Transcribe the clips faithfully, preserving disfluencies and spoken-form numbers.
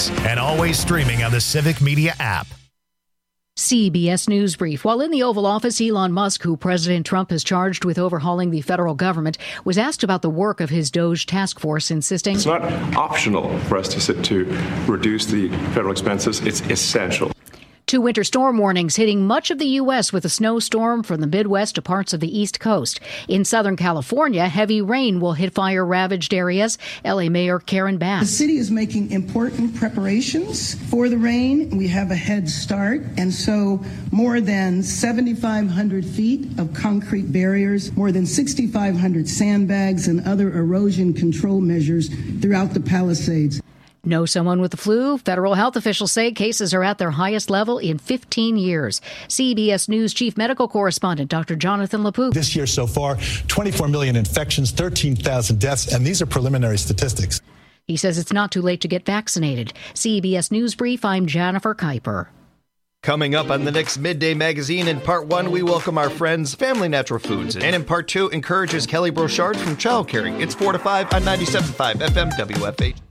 News, and always streaming on the Civic Media app. C B S News Brief. While in the Oval Office, Elon Musk, who President Trump has charged with overhauling the federal government, was asked about the work of his DOGE task force, insisting it's not optional for us to sit to reduce the federal expenses. It's essential. Two winter storm warnings hitting much of the U S with a snowstorm from the Midwest to parts of the East Coast. In Southern California, heavy rain will hit fire-ravaged areas. L A Mayor Karen Bass. The city is making important preparations for the rain. We have a head start, and so more than seventy-five hundred feet of concrete barriers, more than sixty-five hundred sandbags, and other erosion control measures throughout the Palisades. Know someone with the flu? Federal health officials say cases are at their highest level in fifteen years. C B S News Chief Medical Correspondent Doctor Jonathan LaPook. This year so far, twenty-four million infections, thirteen thousand deaths, and these are preliminary statistics. He says it's not too late to get vaccinated. C B S News Brief, I'm Jennifer Kuiper. Coming up on the next Midday Magazine, in part one, we welcome our friends Family Natural Foods. And in part two, encourages Kelly Brochard from Child Caring. It's four to five on ninety-seven point five F M W F H.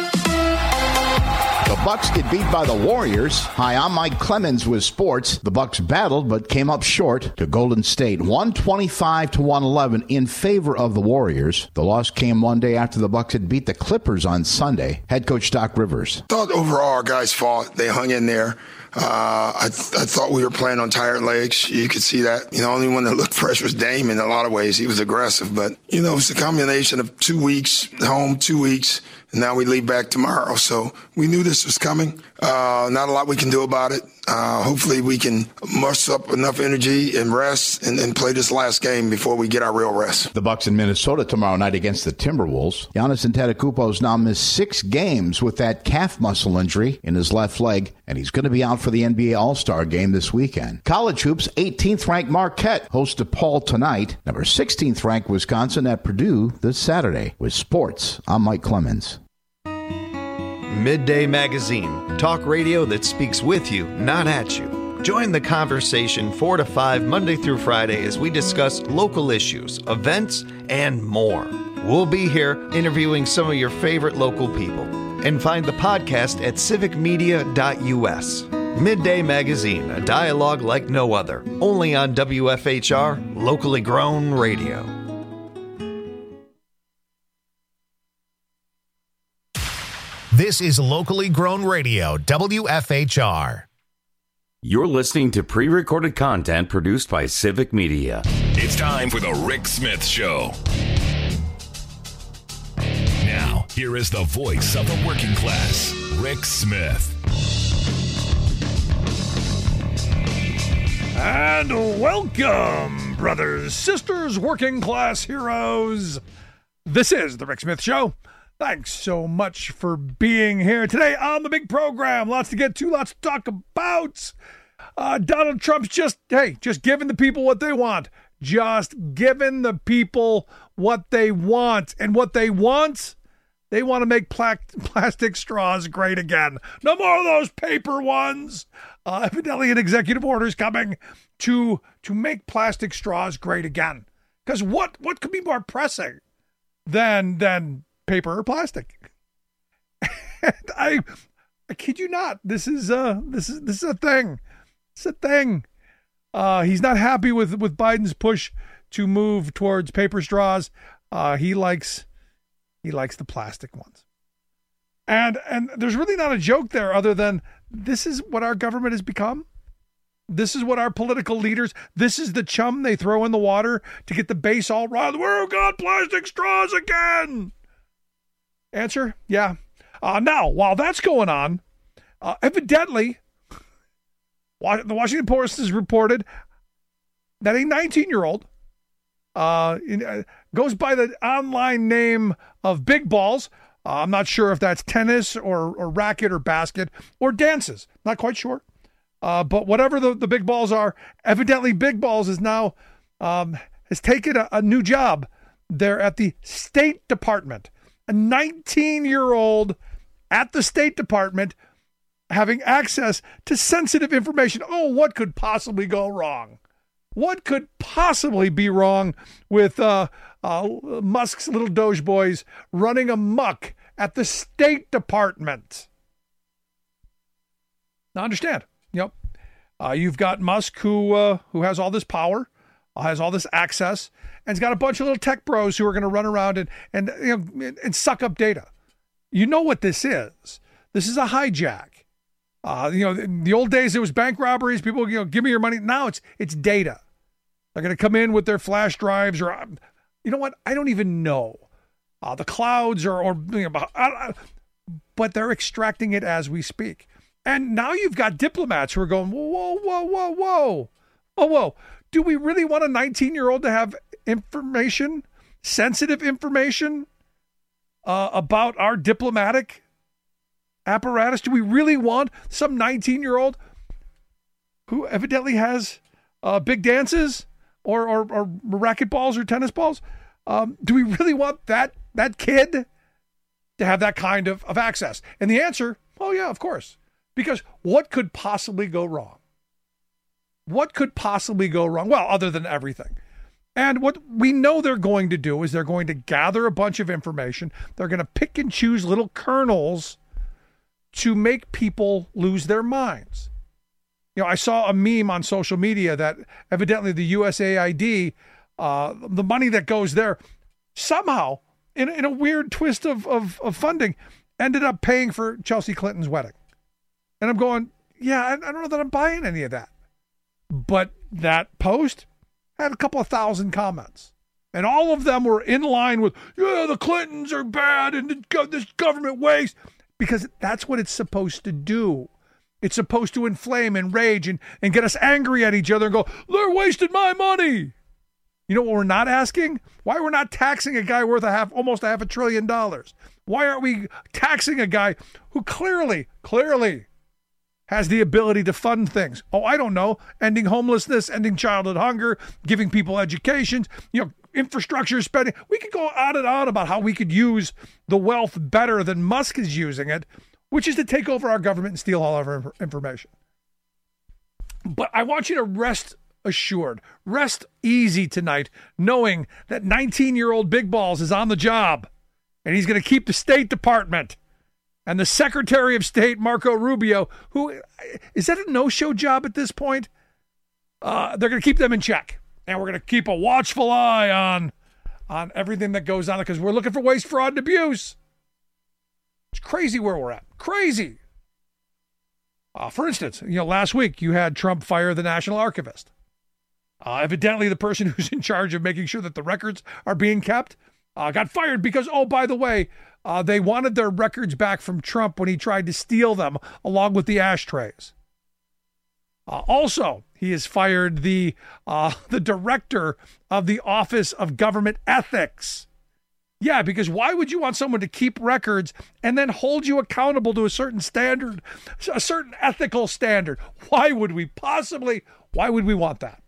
The Bucks get beat by the Warriors. Hi, I'm Mike Clemens with sports. The Bucks battled but came up short to Golden State, one twenty-five to one eleven in favor of the Warriors. The loss came one day after the Bucks had beat the Clippers on Sunday. Head coach Doc Rivers. I thought overall our guys fought. They hung in there. Uh, I, th- I thought we were playing on tired legs. You could see that. You know, the only one that looked fresh was Dame in a lot of ways. He was aggressive. But, you know, it's a combination of two weeks home, two weeks, and now we leave back tomorrow. So we knew this was coming. Uh, not a lot we can do about it. Uh, hopefully we can muster up enough energy and rest and, and play this last game before we get our real rest. The Bucks in Minnesota tomorrow night against the Timberwolves. Giannis Antetokounmpo has now missed six games with that calf muscle injury in his left leg, and he's going to be out for the N B A All-Star game this weekend. College hoops, eighteenth-ranked Marquette hosts DePaul tonight. Number sixteenth-ranked Wisconsin at Purdue this Saturday. With sports, I'm Mike Clemens. Midday Magazine, talk radio that speaks with you, not at you. Join the conversation four to five Monday through Friday as we discuss local issues, events, and more. We'll be here interviewing some of your favorite local people. And find the podcast at civic media dot U S. Midday Magazine, a dialogue like no other. Only on W F H R, locally grown radio. This is locally grown radio, W F H R. You're listening to pre-recorded content produced by Civic Media. It's time for the Rick Smith Show. Now, here is the voice of the working class, Rick Smith. And welcome, brothers, sisters, working class heroes. This is the Rick Smith Show. Thanks so much for being here today on the big program. Lots to get to, lots to talk about. Uh, Donald Trump's just, hey, just giving the people what they want. Just giving the people what they want. And what they want, they want to make pla- plastic straws great again. No more of those paper ones. Uh, evidently an executive order is coming to, to make plastic straws great again. Because what, what could be more pressing than, than paper or plastic? And I, I kid you not. This is uh this is this is a thing. It's a thing. Uh, he's not happy with with Biden's push to move towards paper straws. Uh, he likes he likes the plastic ones. And and there's really not a joke there, other than this is what our government has become. This is what our political leaders. This is the chum they throw in the water to get the base all riled. We've got plastic straws again. Answer, yeah. Uh, now, while that's going on, uh, evidently, the Washington Post has reported that a nineteen-year-old uh, in, uh, goes by the online name of Big Balls. Uh, I'm not sure if that's tennis or, or racket or basket or dances. Not quite sure. Uh, but whatever the, the Big Balls are, evidently Big Balls is now um, has taken a, a new job there at the State Department. A nineteen-year-old at the State Department having access to sensitive information. Oh, what could possibly go wrong? What could possibly be wrong with uh, uh, Musk's little Doge boys running amok at the State Department? Now understand, yep. Uh, you've got Musk who uh, who has all this power, uh, has all this access, and he's got a bunch of little tech bros who are going to run around and and you know and suck up data. You know what this is? This is a hijack. Uh, you know, in the old days it was bank robberies. People, you know, give me your money. Now it's it's data. They're going to come in with their flash drives, or you know what? I don't even know. Uh, the clouds, or or you know, uh, but they're extracting it as we speak. And now you've got diplomats who are going, whoa, whoa, whoa, whoa, whoa, whoa. Do we really want a nineteen-year-old to have information, sensitive information uh, about our diplomatic apparatus? Do we really want some nineteen-year-old who evidently has uh, big dances or, or, or racquetballs or tennis balls? Um, do we really want that that kid to have that kind of, of access? And the answer, oh, yeah, of course. Because what could possibly go wrong? What could possibly go wrong? Well, other than everything. And what we know they're going to do is they're going to gather a bunch of information. They're going to pick and choose little kernels to make people lose their minds. You know, I saw a meme on social media that evidently the U S A I D, uh, the money that goes there, somehow, in, in a weird twist of, of, of funding, ended up paying for Chelsea Clinton's wedding. And I'm going, yeah, I, I don't know that I'm buying any of that. But that post had a couple of thousand comments. And all of them were in line with, yeah, the Clintons are bad and the, this government waste. Because that's what it's supposed to do. It's supposed to inflame and rage and, and get us angry at each other and go, they're wasting my money. You know what we're not asking? Why we're not taxing a guy worth a half, almost a half a trillion dollars? Why aren't we taxing a guy who clearly, clearly has the ability to fund things? Oh, I don't know. Ending homelessness, ending childhood hunger, giving people education, you know, infrastructure spending. We could go on and on about how we could use the wealth better than Musk is using it, which is to take over our government and steal all of our information. But I want you to rest assured, rest easy tonight, knowing that nineteen-year-old Big Balls is on the job, and he's going to keep the State Department and the Secretary of State, Marco Rubio, who, is that a no-show job at this point? Uh, they're going to keep them in check. And we're going to keep a watchful eye on, on everything that goes on, because we're looking for waste, fraud, and abuse. It's crazy where we're at. Crazy. Uh, for instance, you know, last week you had Trump fire the National Archivist. Uh, evidently, the person who's in charge of making sure that the records are being kept uh, got fired because, oh, by the way, uh, they wanted their records back from Trump when he tried to steal them along with the ashtrays. Uh, also, he has fired the uh, the director of the Office of Government Ethics. Yeah, because why would you want someone to keep records and then hold you accountable to a certain standard, a certain ethical standard? Why would we possibly, why would we want that?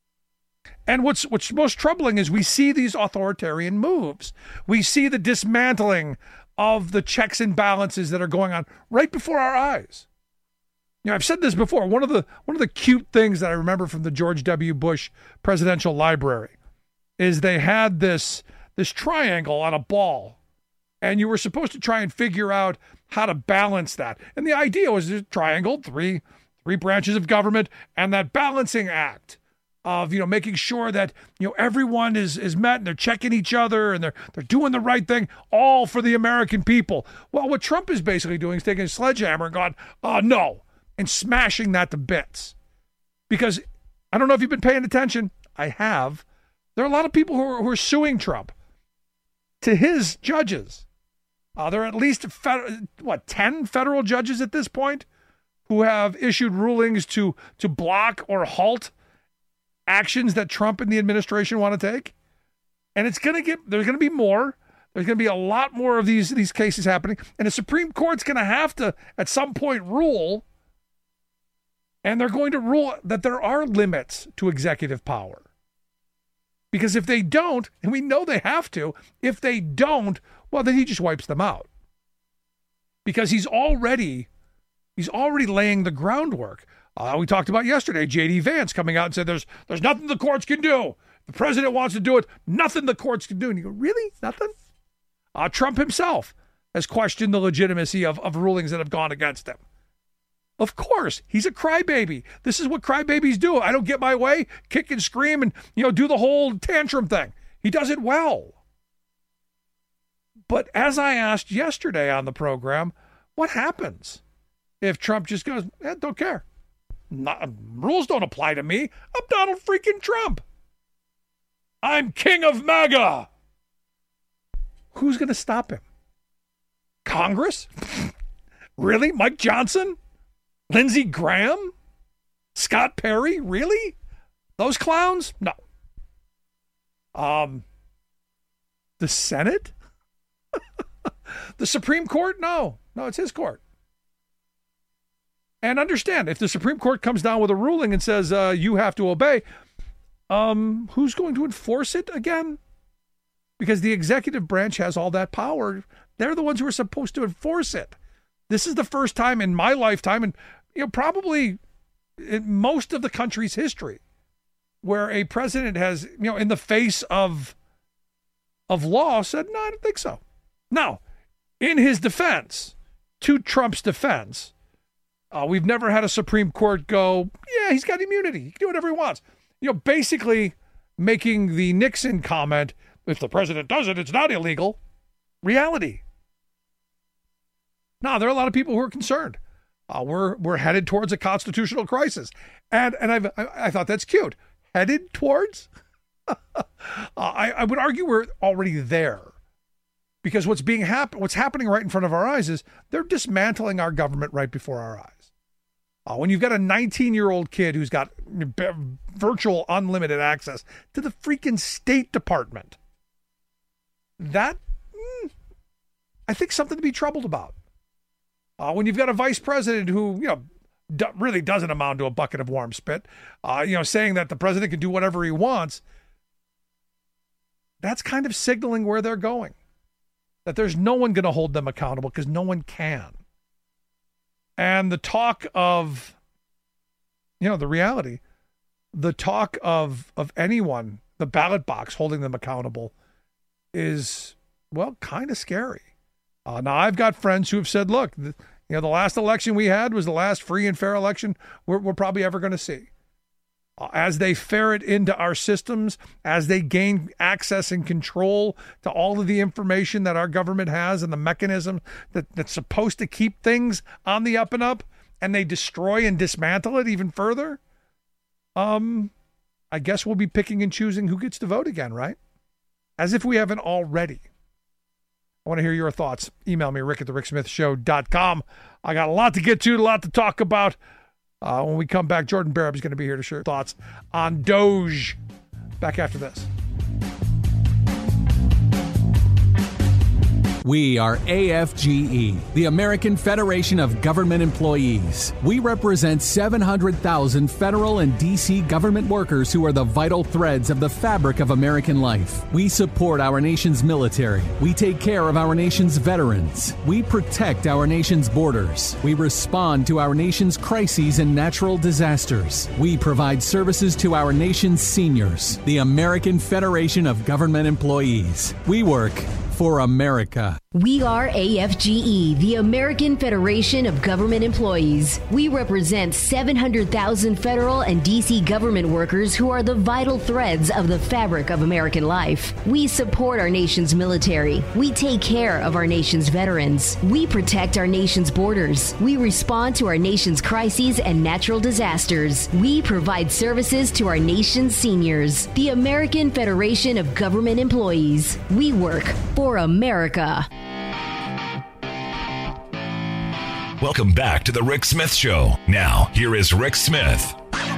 And what's what's most troubling is we see these authoritarian moves. We see the dismantling of the checks and balances that are going on right before our eyes. You know, I've said this before. One of the one of the cute things that I remember from the George W. Bush Presidential Library is they had this this triangle on a ball, and you were supposed to try and figure out how to balance that. And the idea was a triangle, three three branches of government, and that balancing act of, you know, making sure that, you know, everyone is is met and they're checking each other and they're they're doing the right thing, all for the American people. Well, what Trump is basically doing is taking a sledgehammer and going, oh, no, and smashing that to bits. Because I don't know if you've been paying attention. I have. There are a lot of people who are, who are suing Trump to his judges. Uh, there are at least, fed, what, ten federal judges at this point who have issued rulings to to block or halt actions that Trump and the administration want to take. And it's going to get, there's going to be more. There's going to be a lot more of these, these cases happening. And the Supreme Court's going to have to, at some point, rule. And they're going to rule that there are limits to executive power. Because if they don't, and we know they have to, if they don't, well, then he just wipes them out. Because he's already, he's already laying the groundwork. Uh, we talked about yesterday, J D Vance coming out and said there's there's nothing the courts can do. The president wants to do it, nothing the courts can do. And you go, really? Nothing? Uh, Trump himself has questioned the legitimacy of, of rulings that have gone against him. Of course, he's a crybaby. This is what crybabies do. I don't get my way, kick and scream and, you know, do the whole tantrum thing. He does it well. But as I asked yesterday on the program, what happens if Trump just goes, eh, don't care. Not, rules don't apply to me. I'm Donald freaking Trump. I'm king of MAGA. Who's going to stop him? Congress? Really? Mike Johnson? Lindsey Graham? Scott Perry? Really? Those clowns? No. Um, the Senate? The Supreme Court? No. No, it's his court. And understand, if the Supreme Court comes down with a ruling and says uh, you have to obey, um, who's going to enforce it again? Because the executive branch has all that power. They're the ones who are supposed to enforce it. This is the first time in my lifetime, and you know, probably in most of the country's history, where a president has, you know, in the face of of law, said, "No, I don't think so." Now, in his defense, to Trump's defense, uh, we've never had a Supreme Court go, "Yeah, he's got immunity. He can do whatever he wants." You know, basically making the Nixon comment, "If the president does it, it's not illegal," reality. Now, there are a lot of people who are concerned. Uh, we're we're headed towards a constitutional crisis, and and I've, I I thought that's cute. Headed towards? uh, I I would argue we're already there, because what's being hap- what's happening right in front of our eyes is they're dismantling our government right before our eyes. Uh, when you've got a nineteen-year-old kid who's got virtual unlimited access to the freaking State Department, that mm, I think something to be troubled about. Uh, when you've got a vice president who, you know, do, really doesn't amount to a bucket of warm spit, uh, you know, saying that the president can do whatever he wants, that's kind of signaling where they're going. That there's no one going to hold them accountable because no one can. And the talk of, you know, the reality, the talk of of anyone, the ballot box holding them accountable is, well, kind of scary. Uh, now, I've got friends who have said, look, the, you know, the last election we had was the last free and fair election we're, we're probably ever going to see. Uh, as they ferret into our systems, as they gain access and control to all of the information that our government has and the mechanism that, that's supposed to keep things on the up and up, and they destroy and dismantle it even further, um, I guess we'll be picking and choosing who gets to vote again, right? As if we haven't already. I want to hear your thoughts. Email me, rick at the rick smith show dot com. I got a lot to get to, a lot to talk about. Uh, when we come back, Jordan Barab is going to be here to share thoughts on Doge. Back after this. We are A F G E, the American Federation of Government Employees. We represent seven hundred thousand federal and D C government workers who are the vital threads of the fabric of American life. We support our nation's military. We take care of our nation's veterans. We protect our nation's borders. We respond to our nation's crises and natural disasters. We provide services to our nation's seniors. The American Federation of Government Employees. We work for America. We are A F G E, the American Federation of Government Employees. We represent seven hundred thousand federal and D C government workers who are the vital threads of the fabric of American life. We support our nation's military. We take care of our nation's veterans. We protect our nation's borders. We respond to our nation's crises and natural disasters. We provide services to our nation's seniors. The American Federation of Government Employees. We work for America. Welcome back to the Rick Smith Show. Now, here is Rick Smith.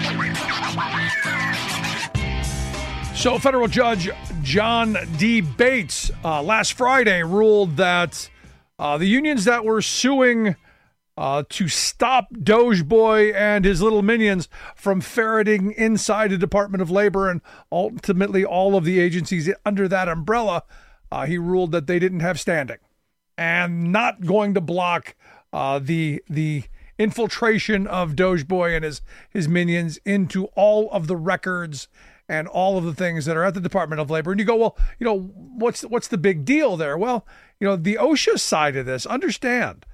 So, federal judge John D. Bates uh, last Friday ruled that uh, the unions that were suing uh, to stop Doge Boy and his little minions from ferreting inside the Department of Labor and ultimately all of the agencies under that umbrella, uh, he ruled that they didn't have standing and not going to block Uh, the the infiltration of Doge Boy and his his minions into all of the records and all of the things that are at the Department of Labor. And you go, well, you know, what's what's the big deal there? Well, you know, the OSHA side of this, understand,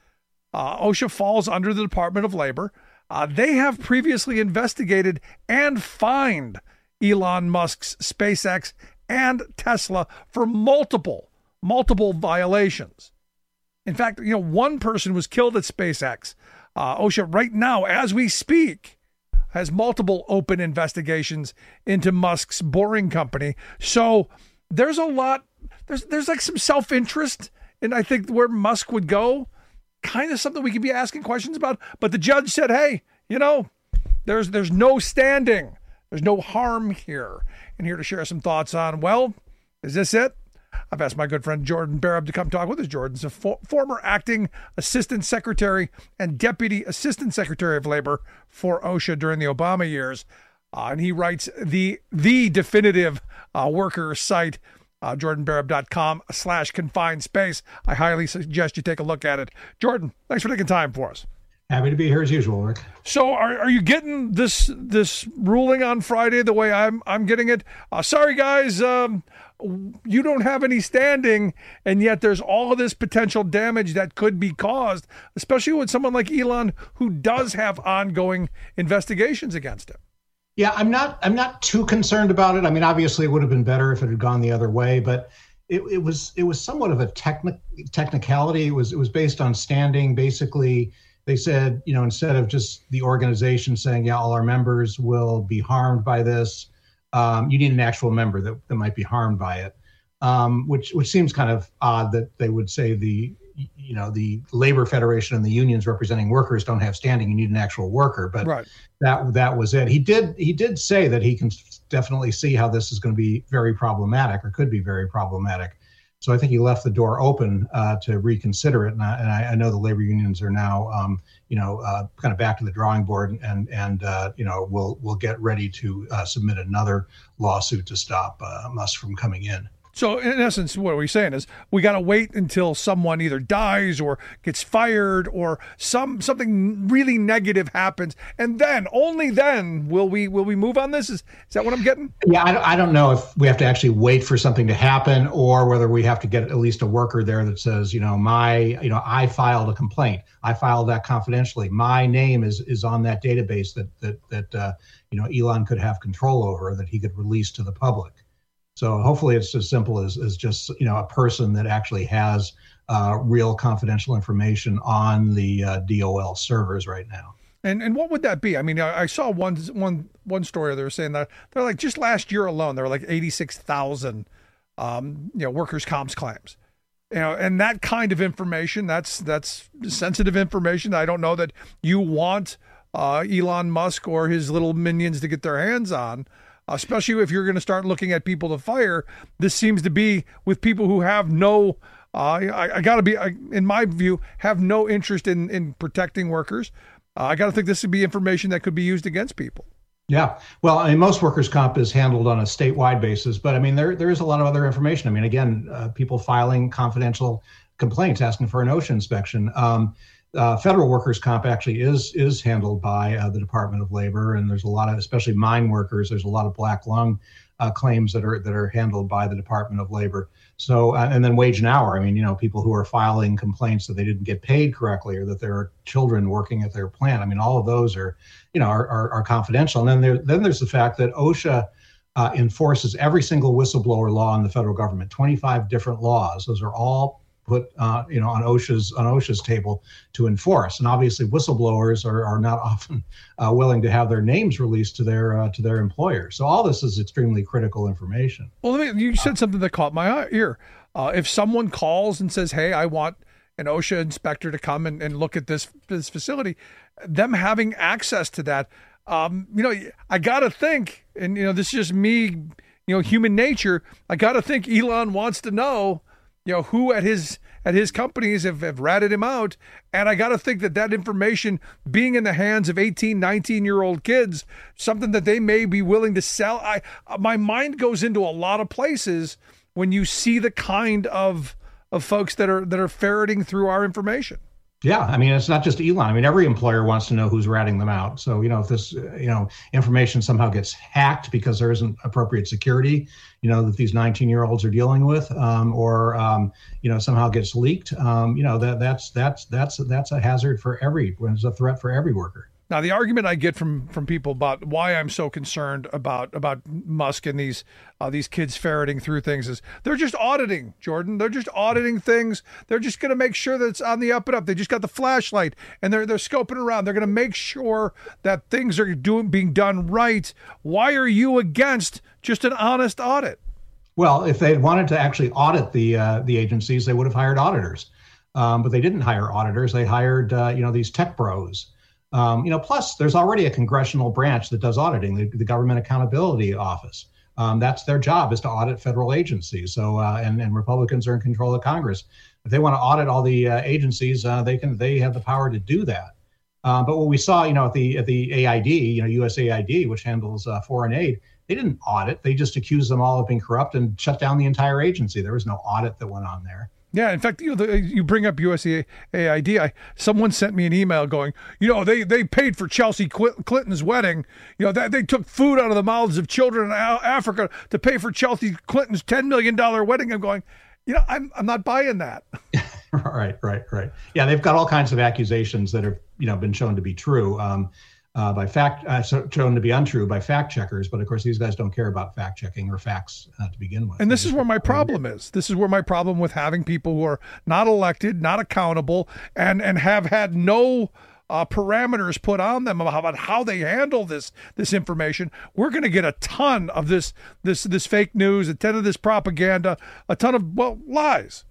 Uh, OSHA falls under the Department of Labor. Uh, they have previously investigated and fined Elon Musk's SpaceX and Tesla for multiple, multiple violations. In fact, you know, one person was killed at SpaceX. Uh, OSHA right now, as we speak, has multiple open investigations into Musk's Boring Company. So there's a lot, there's there's like some self-interest in, I think, where Musk would go. Kind of something we could be asking questions about. But the judge said, hey, you know, there's there's no standing. There's no harm here. And here to share some thoughts on, well, is this it? I've asked my good friend Jordan Barab to come talk with us. Jordan's a fo- former acting assistant secretary and deputy assistant secretary of labor for OSHA during the Obama years. Uh, and he writes the the definitive uh, worker site, uh, jordan barab dot com slash confined space. I highly suggest you take a look at it. Jordan, thanks for taking time for us. Happy to be here as usual, Rick. So, are are you getting this this ruling on Friday the way I'm I'm getting it? Uh, sorry, guys, um, you don't have any standing, and yet there's all of this potential damage that could be caused, especially with someone like Elon who does have ongoing investigations against him. Yeah, I'm not I'm not too concerned about it. I mean, obviously, it would have been better if it had gone the other way, but it, it was it was somewhat of a technic technicality. It was it was based on standing, basically. They said, you know, instead of just the organization saying, yeah, all our members will be harmed by this, um, you need an actual member that, that might be harmed by it, um, which which seems kind of odd that they would say the, you know, the Labor Federation and the unions representing workers don't have standing. You need an actual worker. But right. that that was it. He did he did say that he can definitely see how this is going to be very problematic or could be very problematic. So I think he left the door open uh, to reconsider it, and I, and I know the labor unions are now, um, you know, uh, kind of back to the drawing board, and and uh, you know, we'll we'll get ready to uh, submit another lawsuit to stop uh, Musk from coming in. So in essence, what we're saying is we got to wait until someone either dies or gets fired or some something really negative happens, and then only then will we will we move on this. Is is that what I'm getting? Yeah, I don't, I don't know if we have to actually wait for something to happen or whether we have to get at least a worker there that says, you know, my, you know, I filed a complaint. I filed that confidentially. My name is is on that database that that that uh, you know, Elon could have control over, that he could release to the public. So hopefully it's as simple as, as just, you know, a person that actually has uh, real confidential information on the uh, D O L servers right now. And and what would that be? I mean, I, I saw one one one story. They were saying that they're like just last year alone, there were like eighty-six thousand, um, you know, workers' comps claims. You know, and that kind of information, that's that's sensitive information. I don't know that you want uh, Elon Musk or his little minions to get their hands on. Especially if you're going to start looking at people to fire. This seems to be with people who have no, uh, I, I got to be, I, in my view, have no interest in, in protecting workers. Uh, I got to think this would be information that could be used against people. Yeah. Well, I mean, most workers' comp is handled on a statewide basis, but I mean, there there is a lot of other information. I mean, again, uh, people filing confidential complaints asking for an OSHA inspection. Um, Uh, federal workers' comp actually is is handled by uh, the Department of Labor, and there's a lot of, especially mine workers, there's a lot of black lung uh, claims that are that are handled by the Department of Labor. So, uh, and then wage and hour. I mean, you know, people who are filing complaints that they didn't get paid correctly or that there are children working at their plant. I mean, all of those are, you know, are are, are confidential. And then there then there's the fact that OSHA uh, enforces every single whistleblower law in the federal government, twenty-five different laws. Those are all put, uh, you know, on OSHA's on OSHA's table to enforce. And obviously, whistleblowers are, are not often uh, willing to have their names released to their uh, to their employers. So all this is extremely critical information. Well, let me, you said something that caught my ear. Uh, if someone calls and says, "Hey, I want an OSHA inspector to come and, and look at this this facility," them having access to that, um, you know, I got to think, and you know, this is just me, you know, human nature. I got to think Elon wants to know, you know, who at his at his companies have, have ratted him out. And I got to think that that information being in the hands of eighteen, nineteen year old kids, something that they may be willing to sell. I, my mind goes into a lot of places when you see the kind of, of folks that are, that are ferreting through our information. Yeah, I mean, it's not just Elon. I mean, every employer wants to know who's ratting them out. So, you know, if this, you know, information somehow gets hacked because there isn't appropriate security, you know, that these nineteen-year-olds are dealing with, um, or, um, you know, somehow gets leaked, um, you know, that that's that's that's that's a hazard for every, it's a threat for every worker. Now, the argument I get from from people about why I'm so concerned about about Musk and these uh, these kids ferreting through things is they're just auditing, Jordan. They're just auditing things. They're just going to make sure that it's on the up and up. They just got the flashlight and they're they're scoping around. They're going to make sure that things are doing being done right. Why are you against just an honest audit? Well, if they wanted to actually audit the uh, the agencies, they would have hired auditors, um, but they didn't hire auditors. They hired uh, you know these tech bros. Um, you know, plus there's already a congressional branch that does auditing, the, the Government Accountability Office. Um, that's their job, is to audit federal agencies. So, uh, and, and Republicans are in control of Congress. If they want to audit all the uh, agencies, uh, they can. They have the power to do that. Uh, but what we saw, you know, at the at the A I D, you know, U S A I D, which handles uh, foreign aid, they didn't audit. They just accused them all of being corrupt and shut down the entire agency. There was no audit that went on there. Yeah, in fact, you know, the, you bring up U S A I D. I, someone sent me an email going, you know, they, they paid for Chelsea Clinton's wedding. You know, that they took food out of the mouths of children in Africa to pay for Chelsea Clinton's ten million dollars wedding. I'm going, you know, I'm I'm not buying that. Right, right, right. Yeah, they've got all kinds of accusations that have, you know, been shown to be true. Um, Uh, by fact, uh, shown to be untrue by fact checkers, but of course these guys don't care about fact checking or facts uh, to begin with. And this is where my problem is. This is where my problem with having people who are not elected, not accountable, and and have had no uh, parameters put on them about how they handle this this information. We're going to get a ton of this this this fake news, a ton of this propaganda, a ton of well lies.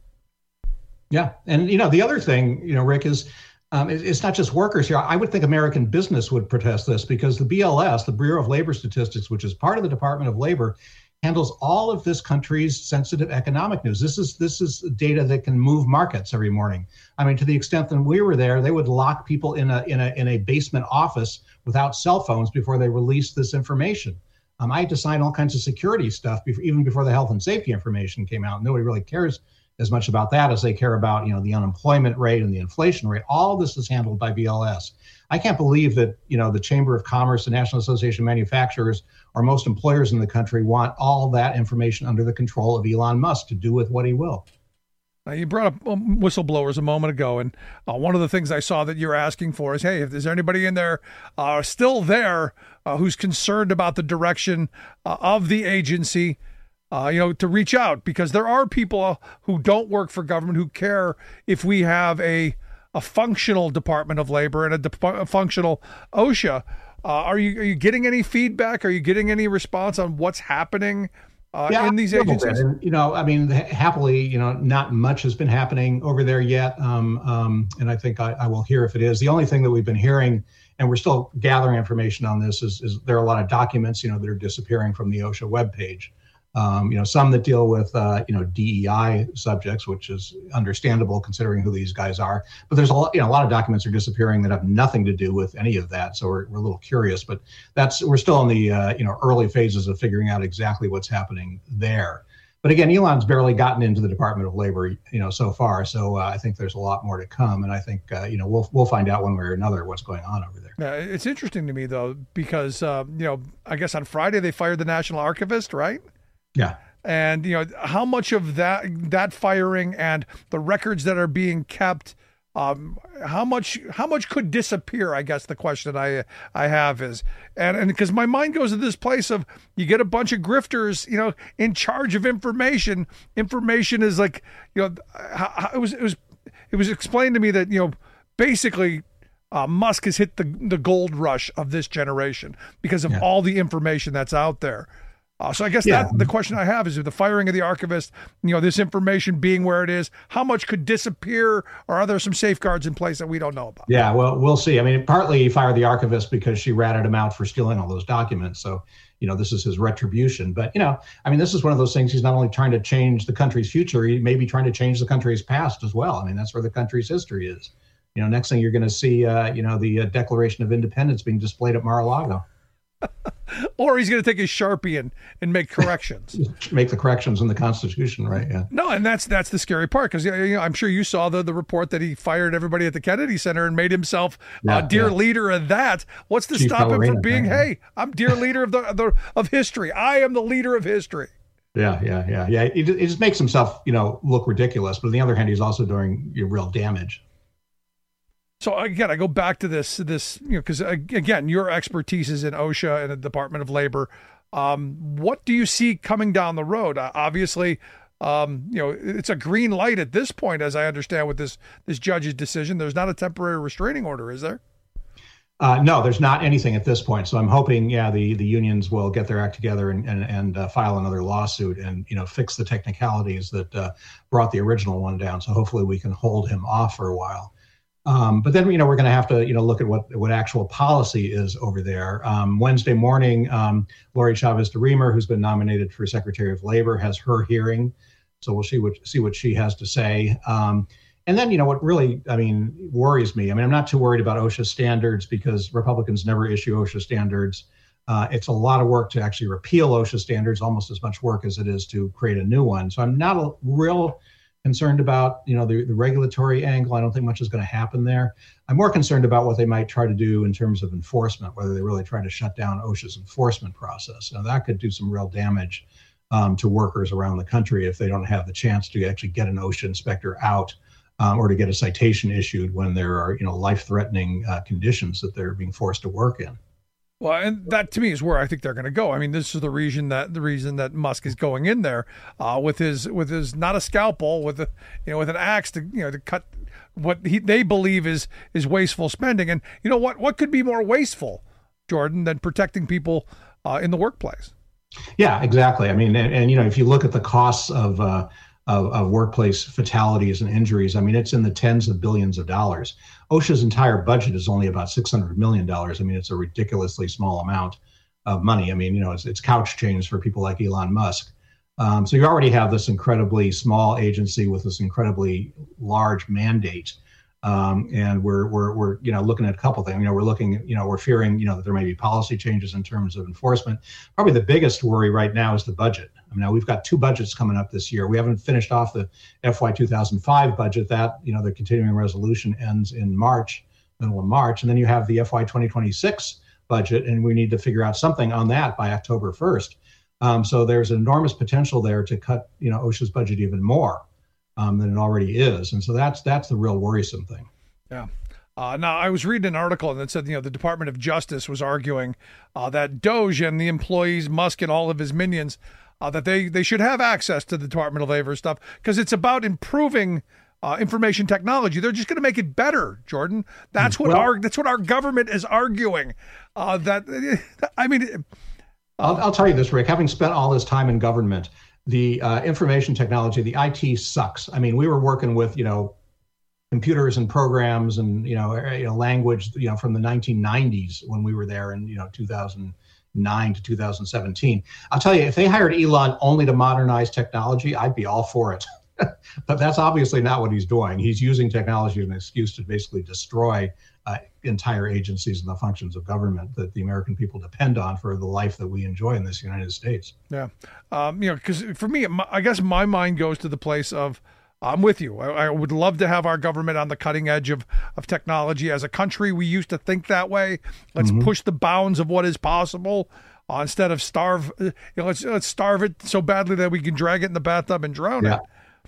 Yeah, and you know the other thing, you know, Rick, is. Um, it, it's not just workers here. I would think American business would protest this because the B L S, the Bureau of Labor Statistics, which is part of the Department of Labor, handles all of this country's sensitive economic news. This is this is data that can move markets every morning. I mean, to the extent that we were there, they would lock people in a in a in a basement office without cell phones before they released this information. Um, I had to sign all kinds of security stuff before, even before the health and safety information came out. Nobody really cares as much about that as they care about, you know, the unemployment rate and the inflation rate. All this is handled by B L S. I can't believe that, you know, the Chamber of Commerce, the National Association of Manufacturers, or most employers in the country want all that information under the control of Elon Musk to do with what he will. Now, you brought up whistleblowers a moment ago, and uh, one of the things I saw that you're asking for is, hey, if there's anybody in there uh, still there uh, who's concerned about the direction uh, of the agency, Uh, you know, to reach out, because there are people who don't work for government who care if we have a a functional Department of Labor and a, de- a functional OSHA. Uh, are you are you getting any feedback? Are you getting any response on what's happening uh, yeah, in these agencies? And, you know, I mean, happily, you know, not much has been happening over there yet. Um, um, and I think I, I will hear if it is. The only thing that we've been hearing, and we're still gathering information on this, is, is there are a lot of documents, you know, that are disappearing from the OSHA webpage. Um, you know, some that deal with, uh, you know, D E I subjects, which is understandable considering who these guys are. But there's a lot, you know, a lot of documents are disappearing that have nothing to do with any of that. So we're, we're a little curious, but that's, we're still in the, uh, you know, early phases of figuring out exactly what's happening there. But again, Elon's barely gotten into the Department of Labor, you know, so far. So uh, I think there's a lot more to come. And I think, uh, you know, we'll, we'll find out one way or another what's going on over there. Yeah, it's interesting to me, though, because, uh, you know, I guess on Friday they fired the National Archivist, right? Yeah. And, you know, how much of that that firing and the records that are being kept, um, how much how much could disappear? I guess the question I I have is, and and because my mind goes to this place of you get a bunch of grifters, you know, in charge of information. Information is like, you know, how, it was it was it was explained to me that, you know, basically uh, Musk has hit the the gold rush of this generation because of yeah. all the information that's out there. Uh, so I guess yeah. that the question I have is, with the firing of the archivist, you know, this information being where it is, how much could disappear, or are there some safeguards in place that we don't know about? Yeah, well, we'll see. I mean, partly he fired the archivist because she ratted him out for stealing all those documents. So, you know, this is his retribution. But, you know, I mean, this is one of those things. He's not only trying to change the country's future, he may be trying to change the country's past as well. I mean, that's where the country's history is. You know, next thing you're going to see, uh, you know, the uh, Declaration of Independence being displayed at Mar-a-Lago. Or he's going to take his Sharpie and, and make corrections. Make the corrections in the Constitution, right? Yeah. No, and that's that's the scary part, because you know, I'm sure you saw the, the report that he fired everybody at the Kennedy Center and made himself yeah, uh, dear yeah. leader of that. What's to Chief stop Ballerina, him from being, yeah. hey, I'm dear leader of the, the of history. I am the leader of history. Yeah, yeah, yeah, yeah. It, it just makes himself, you know, look ridiculous. But on the other hand, he's also doing you know, real damage. So again, I go back to this, this you know, because again, your expertise is in OSHA and the Department of Labor. Um, what do you see coming down the road? Uh, obviously, um, you know, it's a green light at this point, as I understand, with this this judge's decision. There's not a temporary restraining order, is there? Uh, no, there's not anything at this point. So I'm hoping, yeah, the, the unions will get their act together and and, and uh, file another lawsuit and you know fix the technicalities that uh, brought the original one down. So hopefully we can hold him off for a while. Um, but then, you know, we're going to have to, you know, look at what, what actual policy is over there. Um, Wednesday morning, um, Lori Chavez de Remer, who's been nominated for Secretary of Labor, has her hearing. So we'll see what see what she has to say. Um, and then, you know, what really, I mean, worries me. I mean, I'm not too worried about OSHA standards because Republicans never issue OSHA standards. Uh, it's a lot of work to actually repeal OSHA standards, almost as much work as it is to create a new one. So I'm not a real concerned about, you know, the, the regulatory angle. I don't think much is going to happen there. I'm more concerned about what they might try to do in terms of enforcement, whether they really try to shut down OSHA's enforcement process. Now, that could do some real damage um, to workers around the country if they don't have the chance to actually get an OSHA inspector out um, or to get a citation issued when there are, you know, life-threatening uh, conditions that they're being forced to work in. Well, and that to me is where I think they're going to go. I mean, this is the reason that the reason that Musk is going in there uh, with his with his not a scalpel, with a you know with an axe to you know to cut what he, they believe is is wasteful spending. And you know what what could be more wasteful, Jordan, than protecting people uh, in the workplace? Yeah, exactly. I mean, and, and you know, if you look at the costs of uh, Of, of workplace fatalities and injuries, I mean, it's in the tens of billions of dollars. OSHA's entire budget is only about six hundred million dollars. I mean, it's a ridiculously small amount of money. I mean, you know, it's, it's couch change for people like Elon Musk. Um, so you already have this incredibly small agency with this incredibly large mandate. Um, and we're, we're, we're, you know, looking at a couple things. You know, we're looking, you know, we're fearing, you know, that there may be policy changes in terms of enforcement. Probably the biggest worry right now is the budget. I mean, now we've got two budgets coming up this year. We haven't finished off the F Y two thousand five budget. That, you know, the continuing resolution ends in March, middle of March. And then you have the F Y twenty twenty-six budget, and we need to figure out something on that by October first. Um, so there's enormous potential there to cut, you know, OSHA's budget even more um, than it already is. And so that's that's the real worrisome thing. Yeah. Uh, now, I was reading an article that said, you know, the Department of Justice was arguing uh, that Doge and the employees, Musk and all of his minions, Uh, that they, they should have access to the Department of Labor stuff because it's about improving uh, information technology. They're just going to make it better, Jordan. That's what well, our that's what our government is arguing. Uh, that I mean, uh, I'll, I'll tell you this, Rick. Having spent all this time in government, the uh, information technology, the I T sucks. I mean, we were working with you know computers and programs and you know, you know language you know from the nineteen nineties when we were there in you know two thousand nine to two thousand seventeen. I'll tell you, if they hired Elon only to modernize technology, I'd be all for it. But that's obviously not what he's doing. He's using technology as an excuse to basically destroy uh, entire agencies and the functions of government that the American people depend on for the life that we enjoy in this United States. Yeah. Um, you know, because for me, I guess my mind goes to the place of, I'm with you. I, I would love to have our government on the cutting edge of, of technology. As a country, we used to think that way. Let's mm-hmm. push the bounds of what is possible uh, instead of starve. You know, let's let's starve it so badly that we can drag it in the bathtub and drown yeah. it.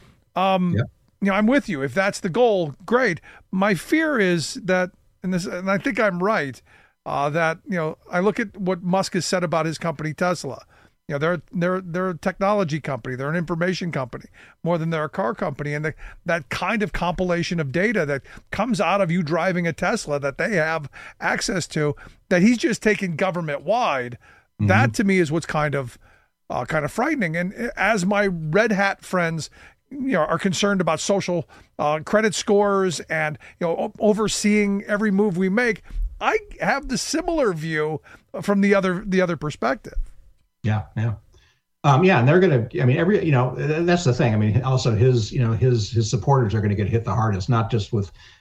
Um, yeah. You know, I'm with you. If that's the goal, great. My fear is that, and this, and I think I'm right, uh, that you know, I look at what Musk has said about his company Tesla. You know, they're they're they're a technology company. They're an information company more than they're a car company. And the, that kind of compilation of data that comes out of you driving a Tesla that they have access to, that he's just taken government wide. Mm-hmm. That to me is what's kind of uh, kind of frightening. And as my Red Hat friends, you know, are concerned about social uh, credit scores and you know overseeing every move we make, I have the similar view from the other the other perspective. Yeah, yeah, um, yeah, and they're gonna. I mean, every you know, that's the thing. I mean, also his, you know, his his supporters are going to get hit the hardest, not just with,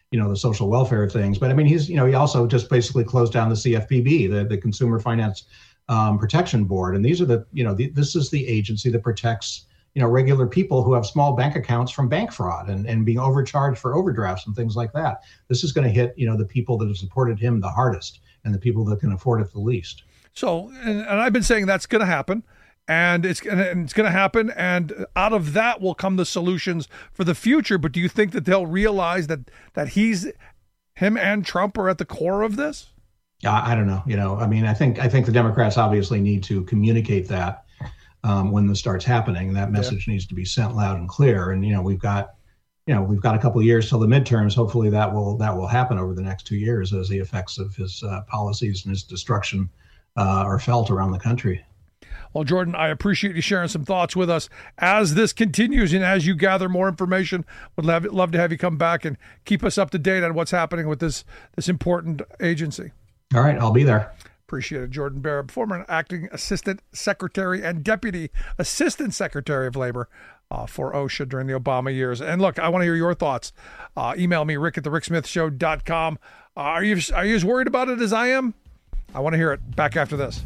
you know, the social welfare things. But I mean, he's, you know, he also just basically closed down the C F P B, the, the Consumer Finance um, Protection Board. And these are the, you know, the, this is the agency that protects, you know, regular people who have small bank accounts from bank fraud and, and being overcharged for overdrafts and things like that. This is going to hit, you know, the people that have supported him the hardest and the people that can afford it the least. So, and, and I've been saying that's going to happen. And it's and it's going to happen, and out of that will come the solutions for the future. But do you think that they'll realize that that he's, him and Trump are at the core of this? I, I don't know. You know, I mean, I think I think the Democrats obviously need to communicate that um, when this starts happening. That message yeah. needs to be sent loud and clear. And you know, we've got, you know, we've got a couple of years till the midterms. Hopefully, that will that will happen over the next two years as the effects of his uh, policies and his destruction uh, are felt around the country. Well, Jordan, I appreciate you sharing some thoughts with us as this continues and as you gather more information. Would love, love to have you come back and keep us up to date on what's happening with this this important agency. All right, I'll be there. Appreciate it. Jordan Barab, former acting assistant secretary and deputy assistant secretary of labor uh, for OSHA during the Obama years. And look, I want to hear your thoughts. Uh, email me, rick at the rick smith show dot com. Uh, are you are you as worried about it as I am? I want to hear it. Back after this.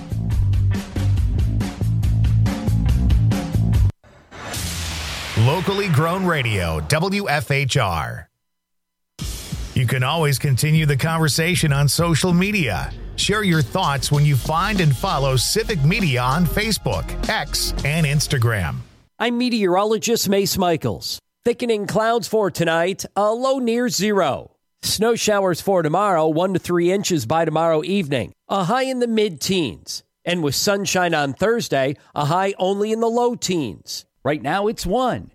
Locally grown radio, W F H R. You can always continue the conversation on social media. Share your thoughts when you find and follow Civic Media on Facebook, X, and Instagram. I'm meteorologist Mace Michaels. Thickening clouds for tonight, a low near zero. Snow showers for tomorrow, one to three inches by tomorrow evening, a high in the mid-teens. And with sunshine on Thursday, a high only in the low teens. Right now, it's one.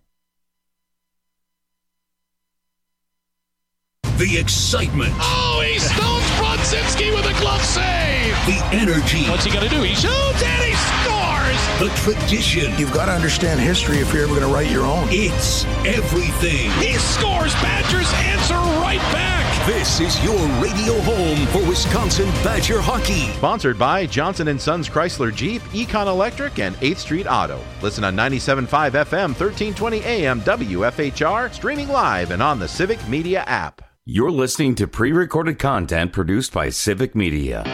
The excitement. Oh, he stones Brodzinski with a glove save. The energy. What's he going to do? He shoots and he scores. The tradition. You've got to understand history if you're ever going to write your own. It's everything. He scores. Badgers answer right back. This is your radio home for Wisconsin Badger hockey. Sponsored by Johnson and Sons Chrysler Jeep, Econ Electric, and eighth Street Auto. Listen on ninety-seven point five F M, thirteen twenty A M, W F H R, streaming live and on the Civic Media app. You're listening to pre-recorded content produced by Civic Media.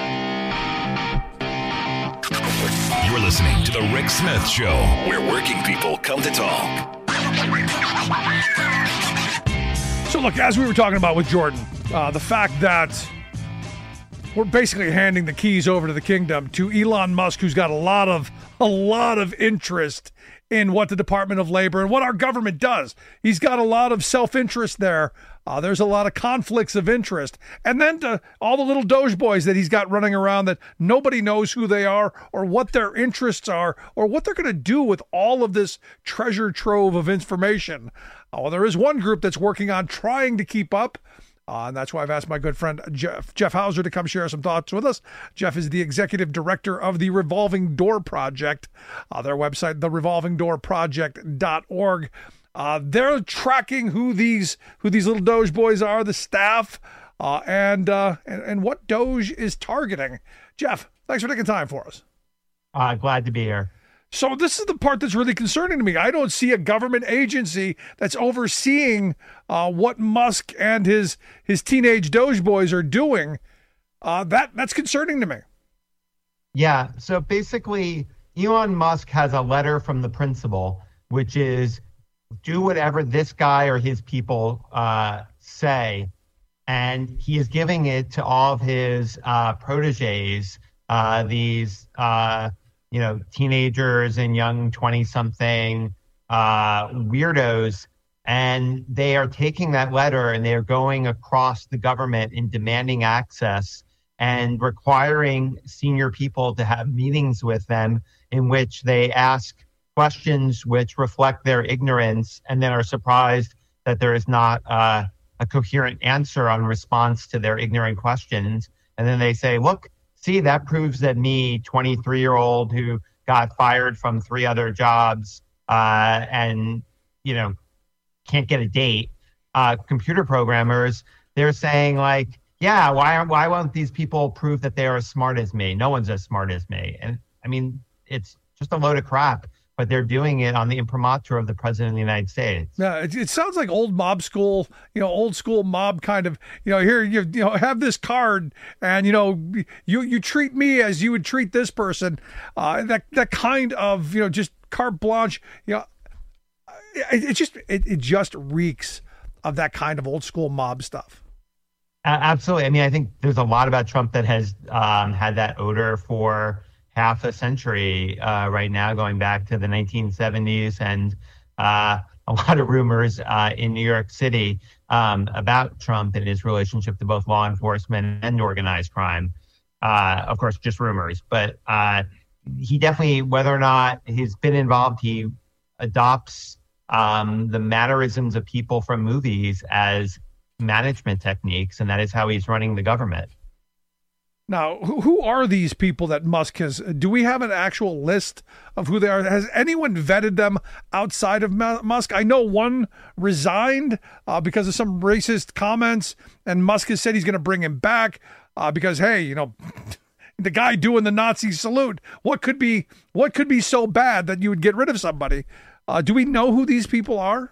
You're listening to The Rick Smith Show, where working people come to talk. So look, as we were talking about with Jordan, uh, the fact that we're basically handing the keys over to the kingdom to Elon Musk, who's got a lot of a lot of interest in what the Department of Labor and what our government does. He's got a lot of self-interest there. Uh, there's a lot of conflicts of interest. And then to all the little Doge boys that he's got running around that nobody knows who they are or what their interests are or what they're going to do with all of this treasure trove of information. Uh, well, there is one group that's working on trying to keep up. Uh, and that's why I've asked my good friend Jeff, Jeff Hauser to come share some thoughts with us. Jeff is the executive director of the Revolving Door Project, uh, their website, the revolving door project dot org. Uh, they're tracking who these who these little Doge boys are, the staff, uh, and, uh, and and what Doge is targeting. Jeff, thanks for taking time for us. Uh, glad to be here. So this is the part that's really concerning to me. I don't see a government agency that's overseeing uh, what Musk and his his teenage Doge boys are doing. Uh, that that's concerning to me. Yeah. So basically, Elon Musk has a letter from the principal, which is do whatever this guy or his people uh, say, and he is giving it to all of his uh, proteges, uh, these. Uh, you know, teenagers and young twenty-something uh, weirdos, and they are taking that letter and they are going across the government and demanding access and requiring senior people to have meetings with them in which they ask questions which reflect their ignorance and then are surprised that there is not uh, a coherent answer on response to their ignorant questions. And then they say, look, see, that proves that me, twenty-three-year-old who got fired from three other jobs uh, and, you know, can't get a date, uh, computer programmers, they're saying like, yeah, why why won't these people prove that they are as smart as me? No one's as smart as me. And I mean, it's just a load of crap. but they're doing it on the imprimatur of the president of the United States. Yeah, it, it sounds like old mob school, you know, old school mob kind of, you know, here, you, you know, have this card and, you know, you, you treat me as you would treat this person. Uh, that, that kind of, you know, just carte blanche, you know, it, it just, it, it just reeks of that kind of old school mob stuff. Uh, absolutely. I mean, I think there's a lot about Trump that has um, had that odor for half a century uh, right now, going back to the nineteen seventies, and uh, a lot of rumors uh, in New York City um, about Trump and his relationship to both law enforcement and organized crime. Uh, of course, just rumors, but uh, he definitely, whether or not he's been involved, he adopts um, the mannerisms of people from movies as management techniques, and that is how he's running the government. Now, who are these people that Musk has? Do we have an actual list of who they are? Has anyone vetted them outside of Musk? I know one resigned uh, because of some racist comments, and Musk has said he's going to bring him back uh, because, hey, you know, the guy doing the Nazi salute. What could be what could be so bad that you would get rid of somebody? Uh, do we know who these people are?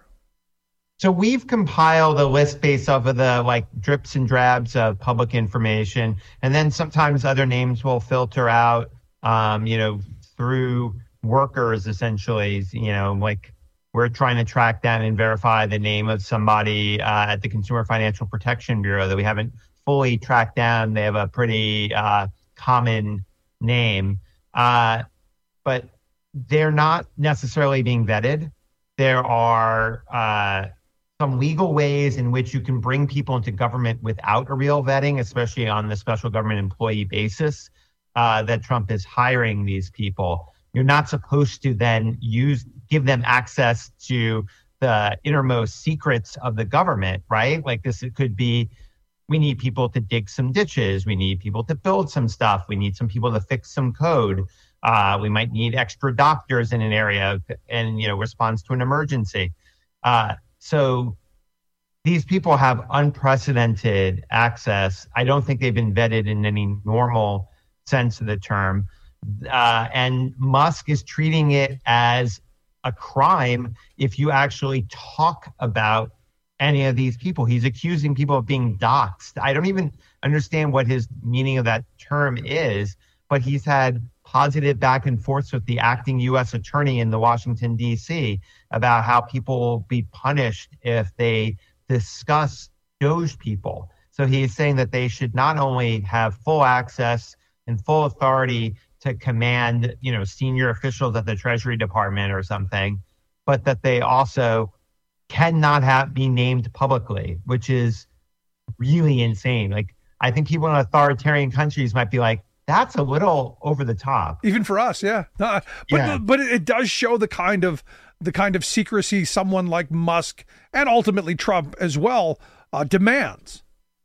So we've compiled a list based off of the like drips and drabs of public information, and then sometimes other names will filter out, um, you know, through workers essentially. You know, like we're trying to track down and verify the name of somebody uh, at the Consumer Financial Protection Bureau that we haven't fully tracked down. They have a pretty uh, common name, uh, but they're not necessarily being vetted. There are uh, some legal ways in which you can bring people into government without a real vetting, especially on the special government employee basis, uh, that Trump is hiring these people. You're not supposed to then use, give them access to the innermost secrets of the government, right? Like this, it could be, we need people to dig some ditches. We need people to build some stuff. We need some people to fix some code. Uh, we might need extra doctors in an area and, you know, response to an emergency. Uh, So these people have unprecedented access. I don't think they've been vetted in any normal sense of the term. Uh, and Musk is treating it as a crime if you actually talk about any of these people. He's accusing people of being doxxed. I don't even understand what his meaning of that term is, but he's had positive back and forth with the acting U S attorney in the Washington, D C about how people will be punished if they discuss Doge people. So he's saying that they should not only have full access and full authority to command, you know, senior officials at the Treasury Department or something, but that they also cannot have be named publicly, which is really insane. Like, I think people in authoritarian countries might be like, that's a little over the top. Even for us, yeah. Uh, but yeah. but it does show the kind of the kind of secrecy someone like Musk and ultimately Trump as well uh, demands.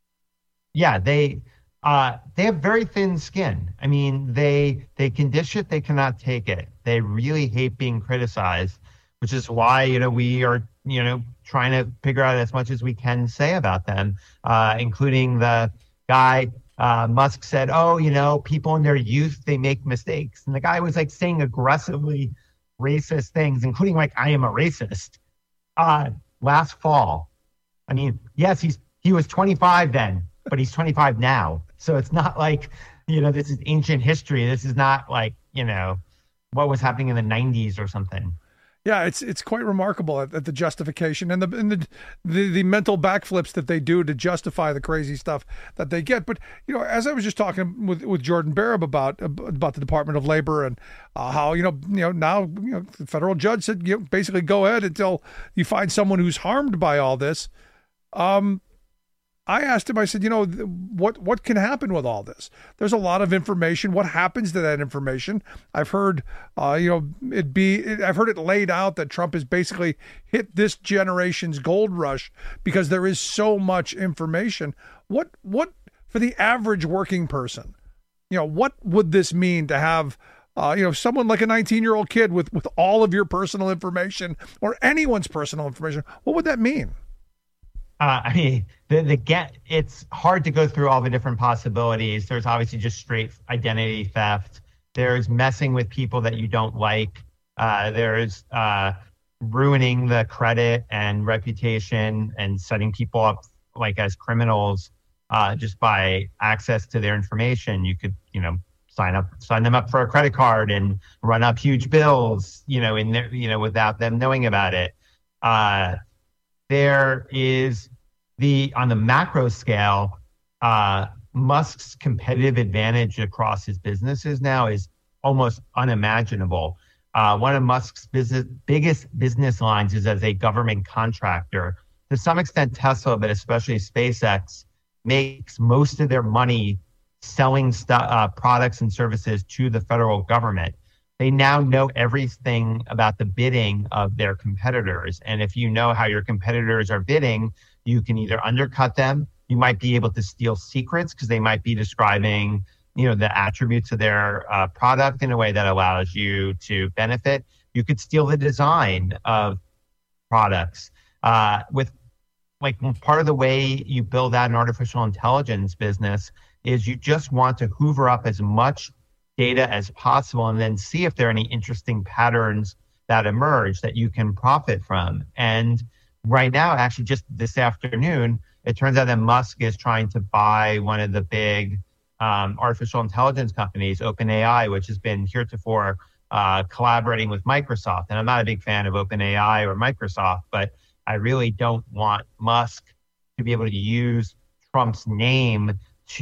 Yeah, they uh, they have very thin skin. I mean, they they can dish it, they cannot take it. They really hate being criticized, which is why, you know, we are, you know, trying to figure out as much as we can say about them, uh, including the guy. Uh, Musk said, oh, you know, people in their youth, they make mistakes. And the guy was like saying aggressively racist things, including like, I am a racist, uh, last fall. I mean, yes, he's he was twenty-five then, but he's twenty-five now. So it's not like, you know, this is ancient history. This is not like, you know, what was happening in the nineties or something. Yeah, it's it's quite remarkable at, at the justification and the and the, the the mental backflips that they do to justify the crazy stuff that they get. But you know, as I was just talking with, with Jordan Barab about about the Department of Labor and uh, how you know you know now you know the federal judge said you know, basically go ahead until you find someone who's harmed by all this. Um, I asked him, I said, you know, what what can happen with all this? There's a lot of information. What happens to that information? I've heard, uh, you know, it be, it, I've heard it laid out that Trump has basically hit this generation's gold rush because there is so much information. What, what for the average working person, you know, what would this mean to have, uh, you know, someone like a nineteen year old kid with, with all of your personal information or anyone's personal information? What would that mean? Uh, I mean, the, the get it's hard to go through all the different possibilities. There's obviously just straight identity theft. There's messing with people that you don't like. Uh, there's uh, ruining the credit and reputation and setting people up like as criminals uh, just by access to their information. You could, you know, sign up, sign them up for a credit card and run up huge bills, you know, in there, you know, without them knowing about it. Uh, there is the, on the macro scale, uh, Musk's competitive advantage across his businesses now is almost unimaginable. Uh, one of Musk's business, biggest business lines is as a government contractor. To some extent, Tesla, but especially SpaceX, makes most of their money selling stu- uh, products and services to the federal government. They now know everything about the bidding of their competitors. And if you know how your competitors are bidding, you can either undercut them. You might be able to steal secrets because they might be describing, you know, the attributes of their uh, product in a way that allows you to benefit. You could steal the design of products. Uh, with like part of the way you build out an artificial intelligence business is you just want to hoover up as much data as possible and then see if there are any interesting patterns that emerge that you can profit from. And right now, actually just this afternoon, it turns out that Musk is trying to buy one of the big um, artificial intelligence companies, OpenAI, which has been heretofore uh, collaborating with Microsoft. And I'm not a big fan of OpenAI or Microsoft, but I really don't want Musk to be able to use Trump's name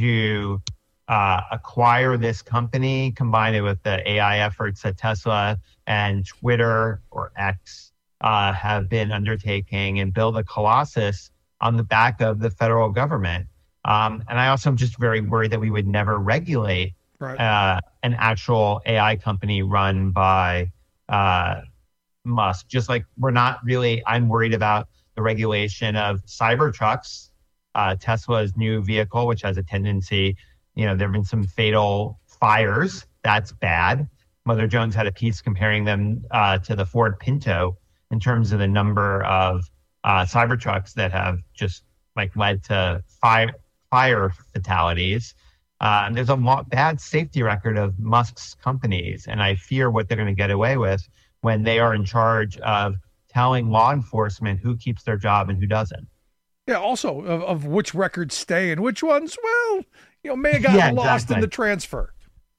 to uh, acquire this company, combine it with the A I efforts that Tesla and Twitter or X uh, have been undertaking, and build a colossus on the back of the federal government. Um, and I also am just very worried that we would never regulate right. uh, an actual A I company run by uh, Musk. Just like we're not really, I'm worried about the regulation of Cybertrucks, uh, Tesla's new vehicle, which has a tendency, you know, there have been some fatal fires. That's bad. Mother Jones had a piece comparing them uh, to the Ford Pinto in terms of the number of uh, Cybertrucks that have just like led to fire, fire fatalities. Uh, and there's a lot, bad safety record of Musk's companies. And I fear what they're going to get away with when they are in charge of telling law enforcement who keeps their job and who doesn't. Yeah, also of, of which records stay and which ones, well, you know, may have gotten yeah, lost exactly. in the transfer.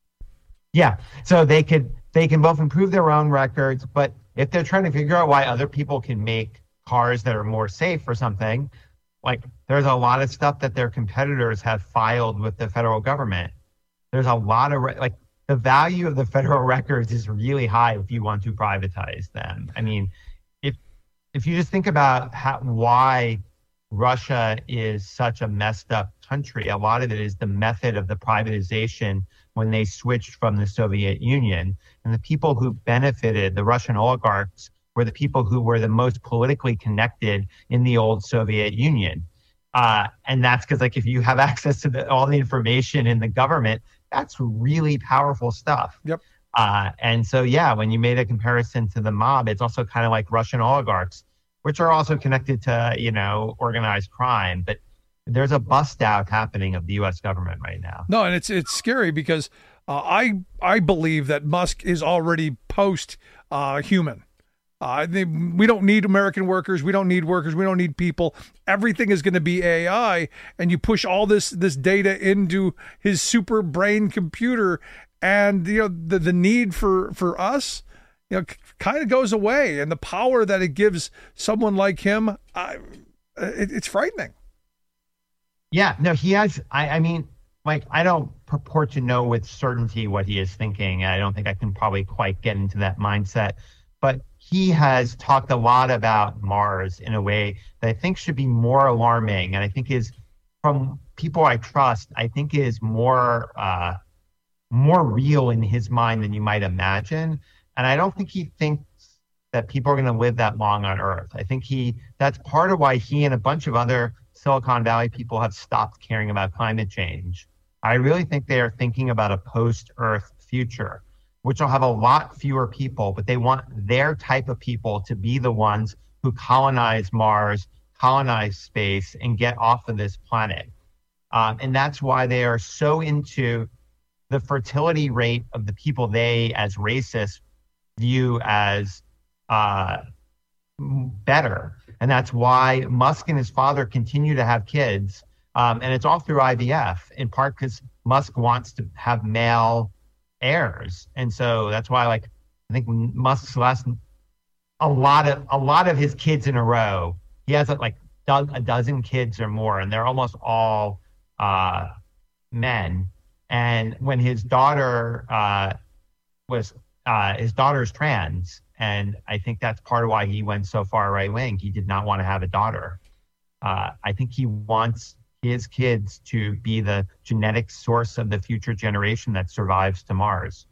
Yeah, so they could they can both improve their own records, but if they're trying to figure out why other people can make cars that are more safe or something, like there's a lot of stuff that their competitors have filed with the federal government. There's a lot of, re- like the value of the federal records is really high if you want to privatize them. I mean, if if you just think about how, why Russia is such a messed up country, a lot of it is the method of the privatization when they switched from the Soviet Union. And the people who benefited, the Russian oligarchs, were the people who were the most politically connected in the old Soviet Union. Uh, and that's because, like, if you have access to the, all the information in the government, that's really powerful stuff. Yep. Uh, and so, yeah, when you made a comparison to the mob, it's also kind of like Russian oligarchs, which are also connected to, you know, organized crime. But there's a bust out happening of the U S government right now. No, and it's it's scary because uh, I I believe that Musk is already post uh, human. Uh, they, we don't need American workers. We don't need workers. We don't need people. Everything is going to be A I, and you push all this this data into his super brain computer, and you know the the need for for us, you know, c- kind of goes away, and the power that it gives someone like him, I, it, it's frightening. Yeah, no, he has. I, I mean, like, I don't purport to know with certainty what he is thinking. I don't think I can probably quite get into that mindset, but he has talked a lot about Mars in a way that I think should be more alarming. And I think is, from people I trust, I think is more uh, more real in his mind than you might imagine. And I don't think he thinks that people are going to live that long on Earth. I think he that's part of why he and a bunch of other Silicon Valley people have stopped caring about climate change. I really think they are thinking about a post-Earth future, which will have a lot fewer people, but they want their type of people to be the ones who colonize Mars, colonize space, and get off of this planet. Um, and that's why they are so into the fertility rate of the people they, as racists, view as uh, better. And that's why Musk and his father continue to have kids. Um, and it's all through I V F, in part because Musk wants to have male heirs. And so that's why, like, I think Musk's last, a lot of, a lot of his kids in a row, he has like do- a dozen kids or more, and they're almost all uh, men. And when his daughter uh, was, uh, his daughter's trans, and I think that's part of why he went so far right wing. He did not want to have a daughter. Uh, I think he wants his kids to be the genetic source of the future generation that survives to Mars.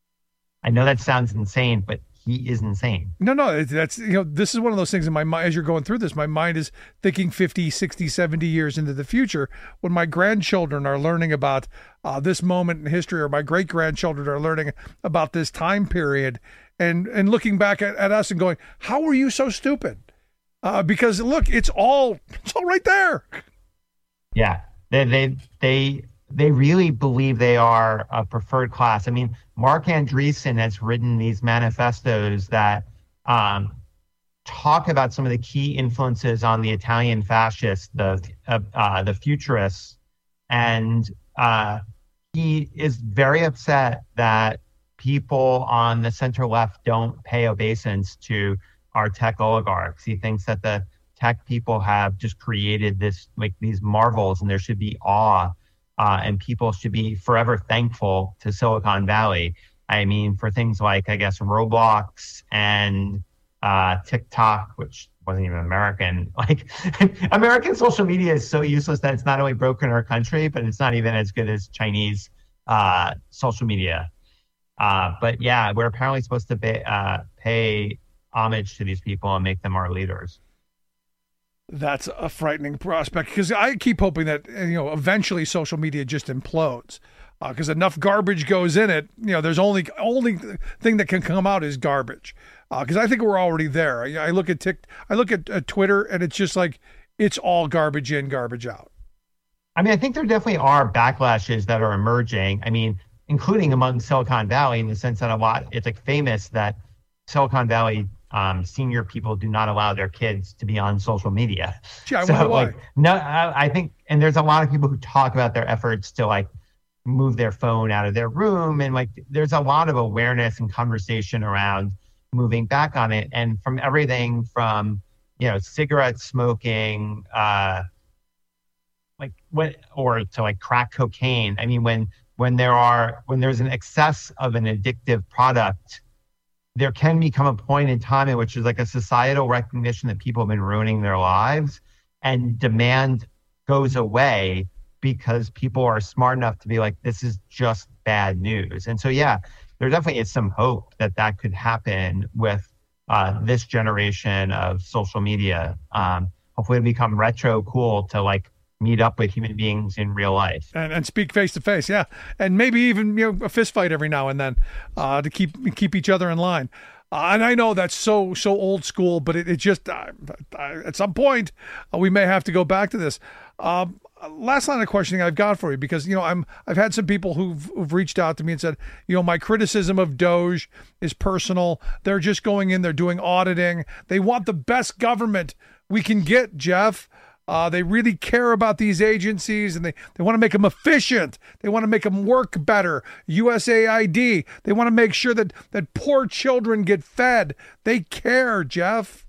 I know that sounds insane, but he is insane. No, no, that's, you know, this is one of those things in my mind, as you're going through this, my mind is thinking fifty, sixty, seventy years into the future when my grandchildren are learning about uh, this moment in history, or my great grandchildren are learning about this time period, and, and looking back at, at us and going, how were you so stupid? Uh, because look, it's all, it's all right there. Yeah, they, they, they, they really believe they are a preferred class. I mean, Mark Andreessen has written these manifestos that um, talk about some of the key influences on the Italian fascists, the uh, uh, the futurists, and uh, he is very upset that people on the center left don't pay obeisance to our tech oligarchs. He thinks that the tech people have just created this, like, these marvels, and there should be awe. Uh, and people should be forever thankful to Silicon Valley. I mean, for things like, I guess, Roblox and uh, TikTok, which wasn't even American. Like, American social media is so useless that it's not only broken our country, but it's not even as good as Chinese uh, social media. Uh, but yeah, we're apparently supposed to pay, uh, pay homage to these people and make them our leaders. That's a frightening prospect, because I keep hoping that, you know, eventually social media just implodes, because uh, enough garbage goes in it. You know, there's only only thing that can come out is garbage, because uh, I think we're already there. I, I look at Tik, I look at uh, Twitter, and it's just like it's all garbage in, garbage out. I mean, I think there definitely are backlashes that are emerging. I mean, including among Silicon Valley, in the sense that a lot, it's like famous that Silicon Valley Um, senior people do not allow their kids to be on social media. Gee, I so, wonder why. Like, no, I, I think, and there's a lot of people who talk about their efforts to like move their phone out of their room, and like there's a lot of awareness and conversation around moving back on it. And from everything from, you know, cigarette smoking, uh, like what, or to like crack cocaine. I mean, when when there are when there's an excess of an addictive product, there can become a point in time in which there's like a societal recognition that people have been ruining their lives, and demand goes away because people are smart enough to be like, this is just bad news. And so, yeah, there definitely is some hope that that could happen with uh, this generation of social media. Um, hopefully it'll become retro cool to like meet up with human beings in real life and, and speak face to face. Yeah. And maybe even, you know, a fist fight every now and then uh, to keep, keep each other in line. Uh, and I know that's so, so old school, but it, it just, uh, at some point uh, we may have to go back to this. Um, last line of questioning I've got for you, because, you know, I'm, I've had some people who've, who've reached out to me and said, you know, my criticism of Doge is personal. They're just going in, they're doing auditing. They want the best government we can get, Jeff. Uh, they really care about these agencies, and they, they want to make them efficient. They want to make them work better. U S A I D, they want to make sure that, that poor children get fed. They care, Jeff.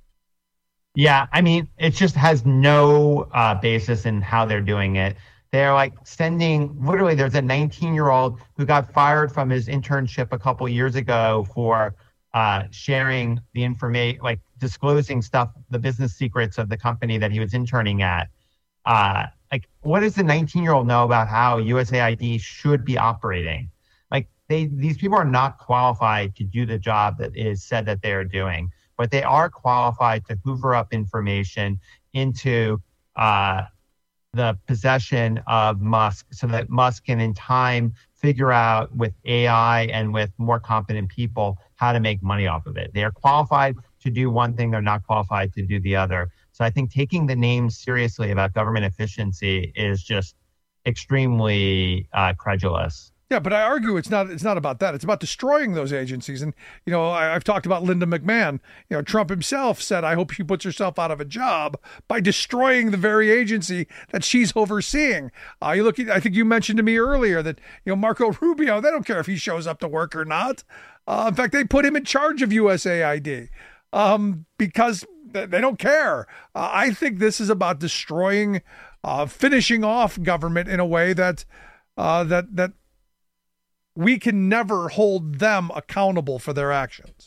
Yeah, I mean, it just has no uh, basis in how they're doing it. They're like sending, literally, there's a nineteen-year-old who got fired from his internship a couple years ago for uh, sharing the information, like disclosing stuff, the business secrets of the company that he was interning at. Uh, like, what does the nineteen-year-old know about how U S A I D should be operating? Like, they, these people are not qualified to do the job that is said that they are doing, but they are qualified to hoover up information into uh, the possession of Musk, so that Musk can in time figure out with A I and with more competent people how to make money off of it. They are qualified to do one thing, they're not qualified to do the other. So I think taking the name seriously about government efficiency is just extremely uh, credulous. Yeah, but I argue it's not it's not about that. It's about destroying those agencies. And, you know, I, I've talked about Linda McMahon. You know, Trump himself said, I hope she puts herself out of a job by destroying the very agency that she's overseeing. Uh, you look at, I think you mentioned to me earlier that, you know, Marco Rubio, they don't care if he shows up to work or not. Uh, in fact, they put him in charge of U S A I D um, because they don't care. Uh, I think this is about destroying, uh, finishing off government in a way that uh, that that we can never hold them accountable for their actions.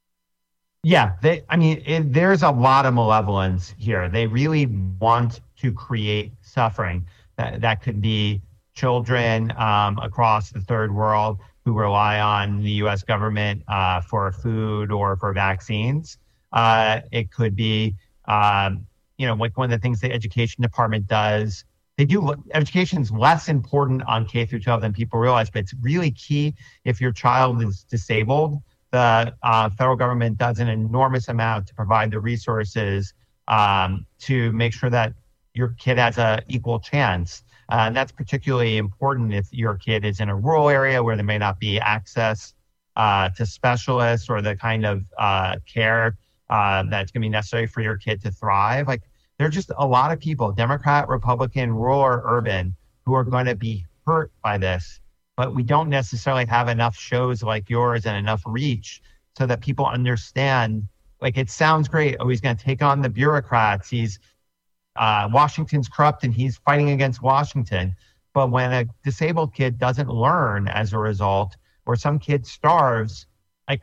Yeah, they, I mean, it, there's a lot of malevolence here. They really want to create suffering. That, that could be children um, across the third world who rely on the U S government uh, for food or for vaccines. Uh, it could be, um, you know, like one of the things the education department does. They do, education's less important on K through twelve than people realize, but it's really key if your child is disabled. The uh, federal government does an enormous amount to provide the resources um, to make sure that your kid has an equal chance. Uh, and that's particularly important if your kid is in a rural area where there may not be access uh, to specialists or the kind of uh, care uh, that's going to be necessary for your kid to thrive. Like, there are just a lot of people, Democrat, Republican, rural or urban, who are going to be hurt by this. But we don't necessarily have enough shows like yours and enough reach so that people understand, like, it sounds great. Oh, he's going to take on the bureaucrats. He's uh, Washington's corrupt and he's fighting against Washington. But when a disabled kid doesn't learn as a result, or some kid starves, like,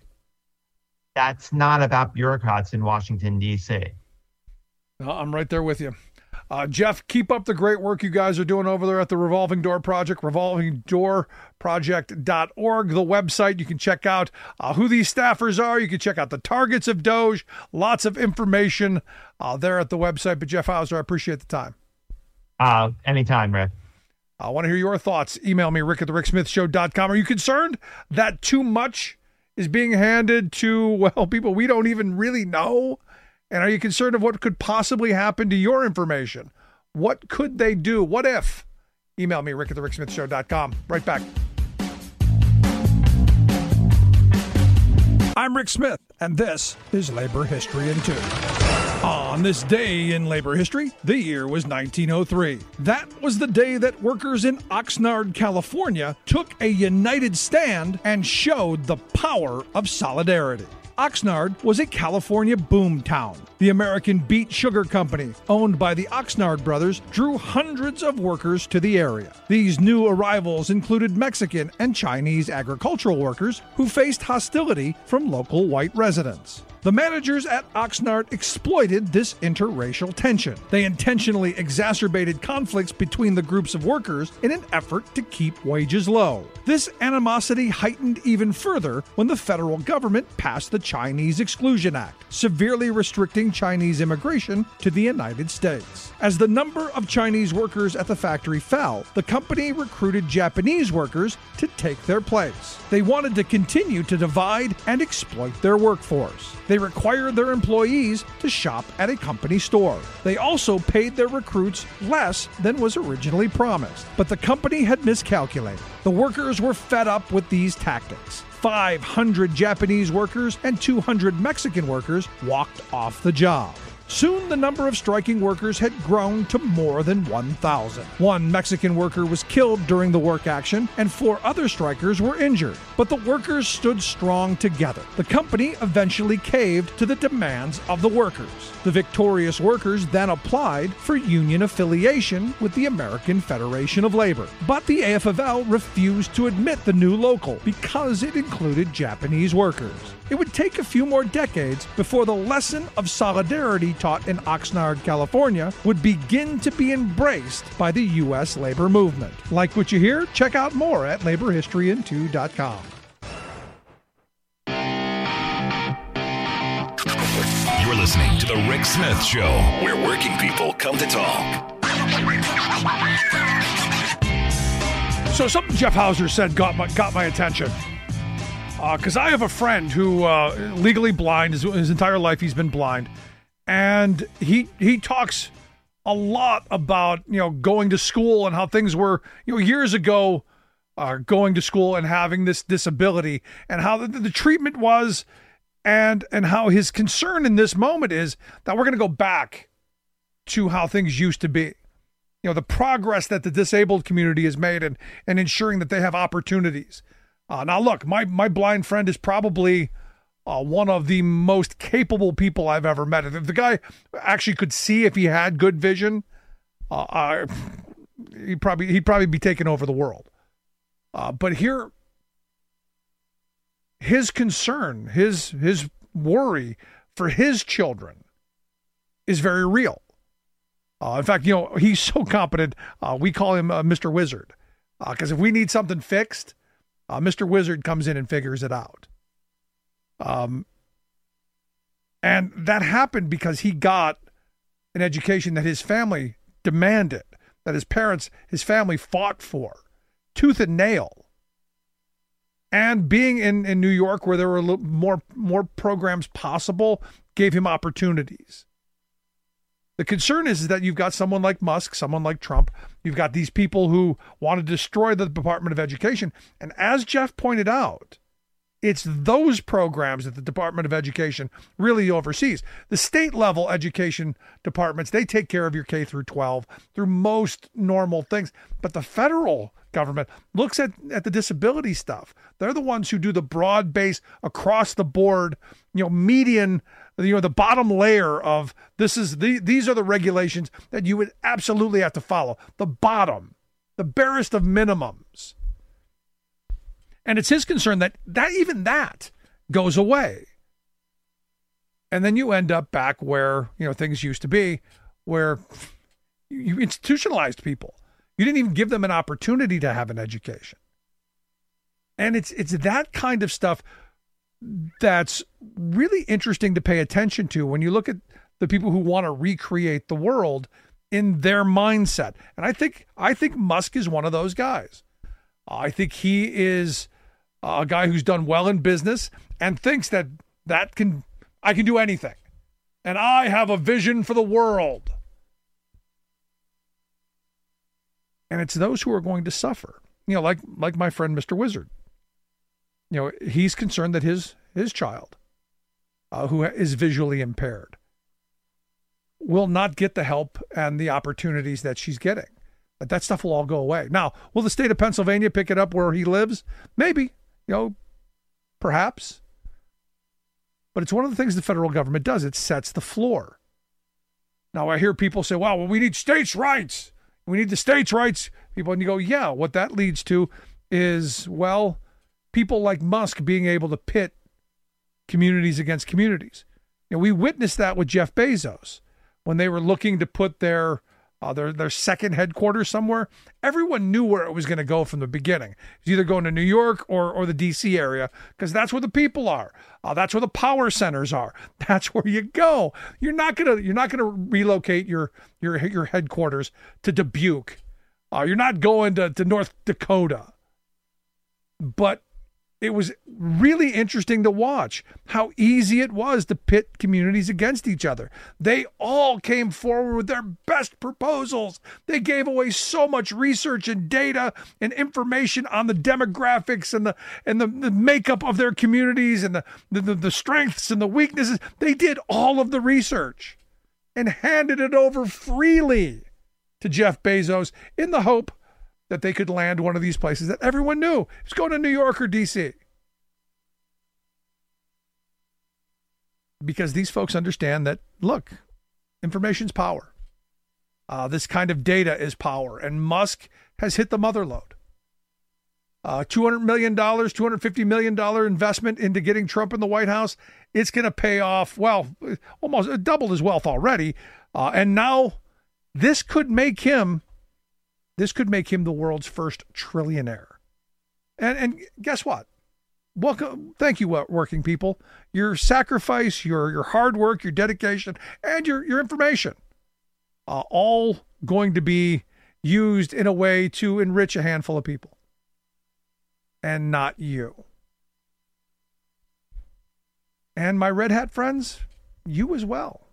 that's not about bureaucrats in Washington, D C. I'm right there with you. Uh, Jeff, keep up the great work you guys are doing over there at the Revolving Door Project, revolving door project dot org, the website. You can check out uh, who these staffers are. You can check out the targets of Doge. Lots of information uh, there at the website. But Jeff Hauser, I appreciate the time. Uh, anytime, Rick. I want to hear your thoughts. Email me, rick at the rick smith show dot com. Are you concerned that too much is being handed to, well, people we don't even really know? And are you concerned of what could possibly happen to your information? What could they do? What if? Email me, rick at the rick smith show dot com. Right back. I'm Rick Smith, and this is Labor History in Two. On this day in labor history, the year was nineteen oh three. That was the day that workers in Oxnard, California, took a united stand and showed the power of solidarity. Oxnard was a California boom town. The American Beet Sugar Company, owned by the Oxnard brothers, drew hundreds of workers to the area. These new arrivals included Mexican and Chinese agricultural workers who faced hostility from local white residents. The managers at Oxnard exploited this interracial tension. They intentionally exacerbated conflicts between the groups of workers in an effort to keep wages low. This animosity heightened even further when the federal government passed the Chinese Exclusion Act, severely restricting Chinese immigration to the United States. As the number of Chinese workers at the factory fell, the company recruited Japanese workers to take their place. They wanted to continue to divide and exploit their workforce. They required their employees to shop at a company store. They also paid their recruits less than was originally promised. But the company had miscalculated. The workers were fed up with these tactics. five hundred Japanese workers and two hundred Mexican workers walked off the job. Soon the number of striking workers had grown to more than one thousand. One Mexican worker was killed during the work action, and four other strikers were injured. But the workers stood strong together. The company eventually caved to the demands of the workers. The victorious workers then applied for union affiliation with the American Federation of Labor. But the A F L L refused to admit the new local because it included Japanese workers. It would take a few more decades before the lesson of solidarity taught in Oxnard, California, would begin to be embraced by the U S labor movement. Like what you hear? Check out more at labor history in two dot com. You're listening to The Rick Smith Show, where working people come to talk. So something Jeff Hauser said got my, got my attention. Because uh, I have a friend who uh, legally blind, his, his entire life he's been blind, and he he talks a lot about, you know, going to school and how things were, you know, years ago uh, going to school and having this disability, and how the, the treatment was, and and how his concern in this moment is that we're going to go back to how things used to be. You know, the progress that the disabled community has made and, and ensuring that they have opportunities. Uh, now, look, my, my blind friend is probably uh, one of the most capable people I've ever met. If the guy actually could see if he had good vision, uh, uh, he'd, probably, he'd probably be taking over the world. Uh, but here, his concern, his, his worry for his children is very real. Uh, in fact, you know, he's so competent, uh, we call him uh, Mister Wizard. Because uh, if we need something fixed, uh, Mister Wizard comes in and figures it out. Um, and that happened because he got an education that his family demanded, that his parents, his family fought for, tooth and nail. And being in, in New York, where there were a little more, more programs possible, gave him opportunities. The concern is, is that you've got someone like Musk, someone like Trump. You've got these people who want to destroy the Department of Education. And as Jeff pointed out, it's those programs that the Department of Education really oversees. The state level education departments, they take care of your K through twelve through most normal things. But the federal government looks at, at the disability stuff. They're the ones who do the broad base across the board, you know, median, you know, the bottom layer of this is the, these are the regulations that you would absolutely have to follow. The bottom, the barest of minimums. And it's his concern that, that even that goes away. And then you end up back where, you know, things used to be, where you institutionalized people. You didn't even give them an opportunity to have an education. And it's it's that kind of stuff that's really interesting to pay attention to when you look at the people who want to recreate the world in their mindset. And I think I think Musk is one of those guys. I think he is a guy who's done well in business and thinks that that can I can do anything. And I have a vision for the world. And it's those who are going to suffer. You know, like like my friend Mister Wizard. You know, he's concerned that his his child, uh, who is visually impaired, will not get the help and the opportunities that she's getting. But that stuff will all go away. Now, will the state of Pennsylvania pick it up where he lives? Maybe. You know, perhaps. But it's one of the things the federal government does. It sets the floor. Now, I hear people say, well, well we need states' rights. We need the states' rights. People, and you go, yeah, what that leads to is, well, people like Musk being able to pit communities against communities. You know, we witnessed that with Jeff Bezos when they were looking to put their uh, their their second headquarters somewhere. Everyone knew where it was going to go from the beginning. It was either going to New York or or the D C area, because that's where the people are. Uh, that's where the power centers are. That's where you go. You're not gonna you're not gonna relocate your your your headquarters to Dubuque. Uh, you're not going to, to North Dakota. But it was really interesting to watch how easy it was to pit communities against each other. They all came forward with their best proposals. They gave away so much research and data and information on the demographics and the and the, the makeup of their communities and the, the, the strengths and the weaknesses. They did all of the research and handed it over freely to Jeff Bezos in the hope that they could land one of these places that everyone knew. It's going to New York or D C. Because these folks understand that, look, information's power. Uh, this kind of data is power. And Musk has hit the mother load. Uh, two hundred million dollars, two hundred fifty million dollars investment into getting Trump in the White House. It's going to pay off, well, almost doubled his wealth already. Uh, and now this could make him This could make him the world's first trillionaire. And and guess what? Welcome. Thank you, working people. Your sacrifice, your your hard work, your dedication, and your, your information, uh, all going to be used in a way to enrich a handful of people. And not you. And my red hat friends, you as well.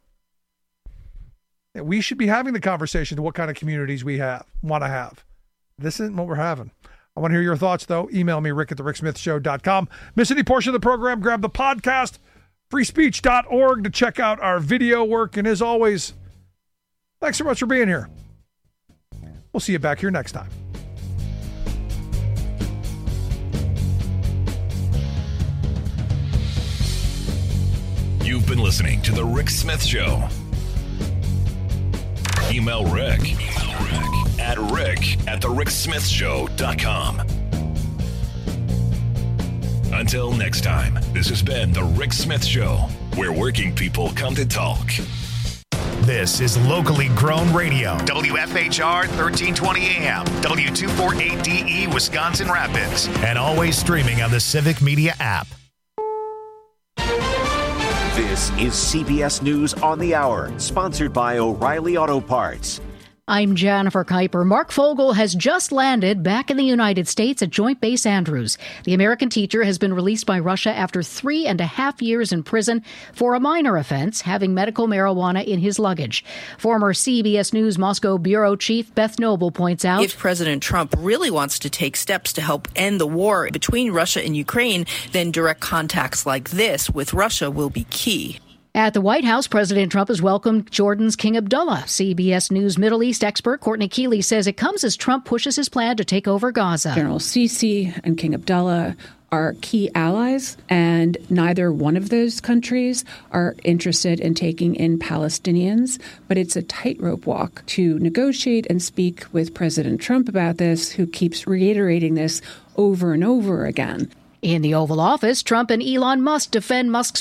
We should be having the conversation to what kind of communities we have want to have. This isn't what we're having. I want to hear your thoughts, though. Email me, rick at the rick smith show dot com. Miss any portion of the program, grab the podcast, free speech dot org to check out our video work. And as always, thanks so much for being here. We'll see you back here next time. You've been listening to The Rick Smith Show. Email Rick, Email Rick at rick at the rick smith show dot com. Until next time, this has been The Rick Smith Show, where working people come to talk. This is locally grown radio. W F H R thirteen twenty A M, W two forty-eight D E, Wisconsin Rapids, and always streaming on the Civic Media app. This is C B S News on the Hour, sponsored by O'Reilly Auto Parts. I'm Jennifer Kuiper. Mark Fogel has just landed back in the United States at Joint Base Andrews. The American teacher has been released by Russia after three and a half years in prison for a minor offense, having medical marijuana in his luggage. Former C B S News Moscow bureau chief Beth Noble points out, if President Trump really wants to take steps to help end the war between Russia and Ukraine, then direct contacts like this with Russia will be key. At the White House, President Trump has welcomed Jordan's King Abdullah. C B S News Middle East expert Courtney Keeley says it comes as Trump pushes his plan to take over Gaza. General Sisi and King Abdullah are key allies, and neither one of those countries are interested in taking in Palestinians. But it's a tightrope walk to negotiate and speak with President Trump about this, who keeps reiterating this over and over again. In the Oval Office, Trump and Elon Musk defend Musk's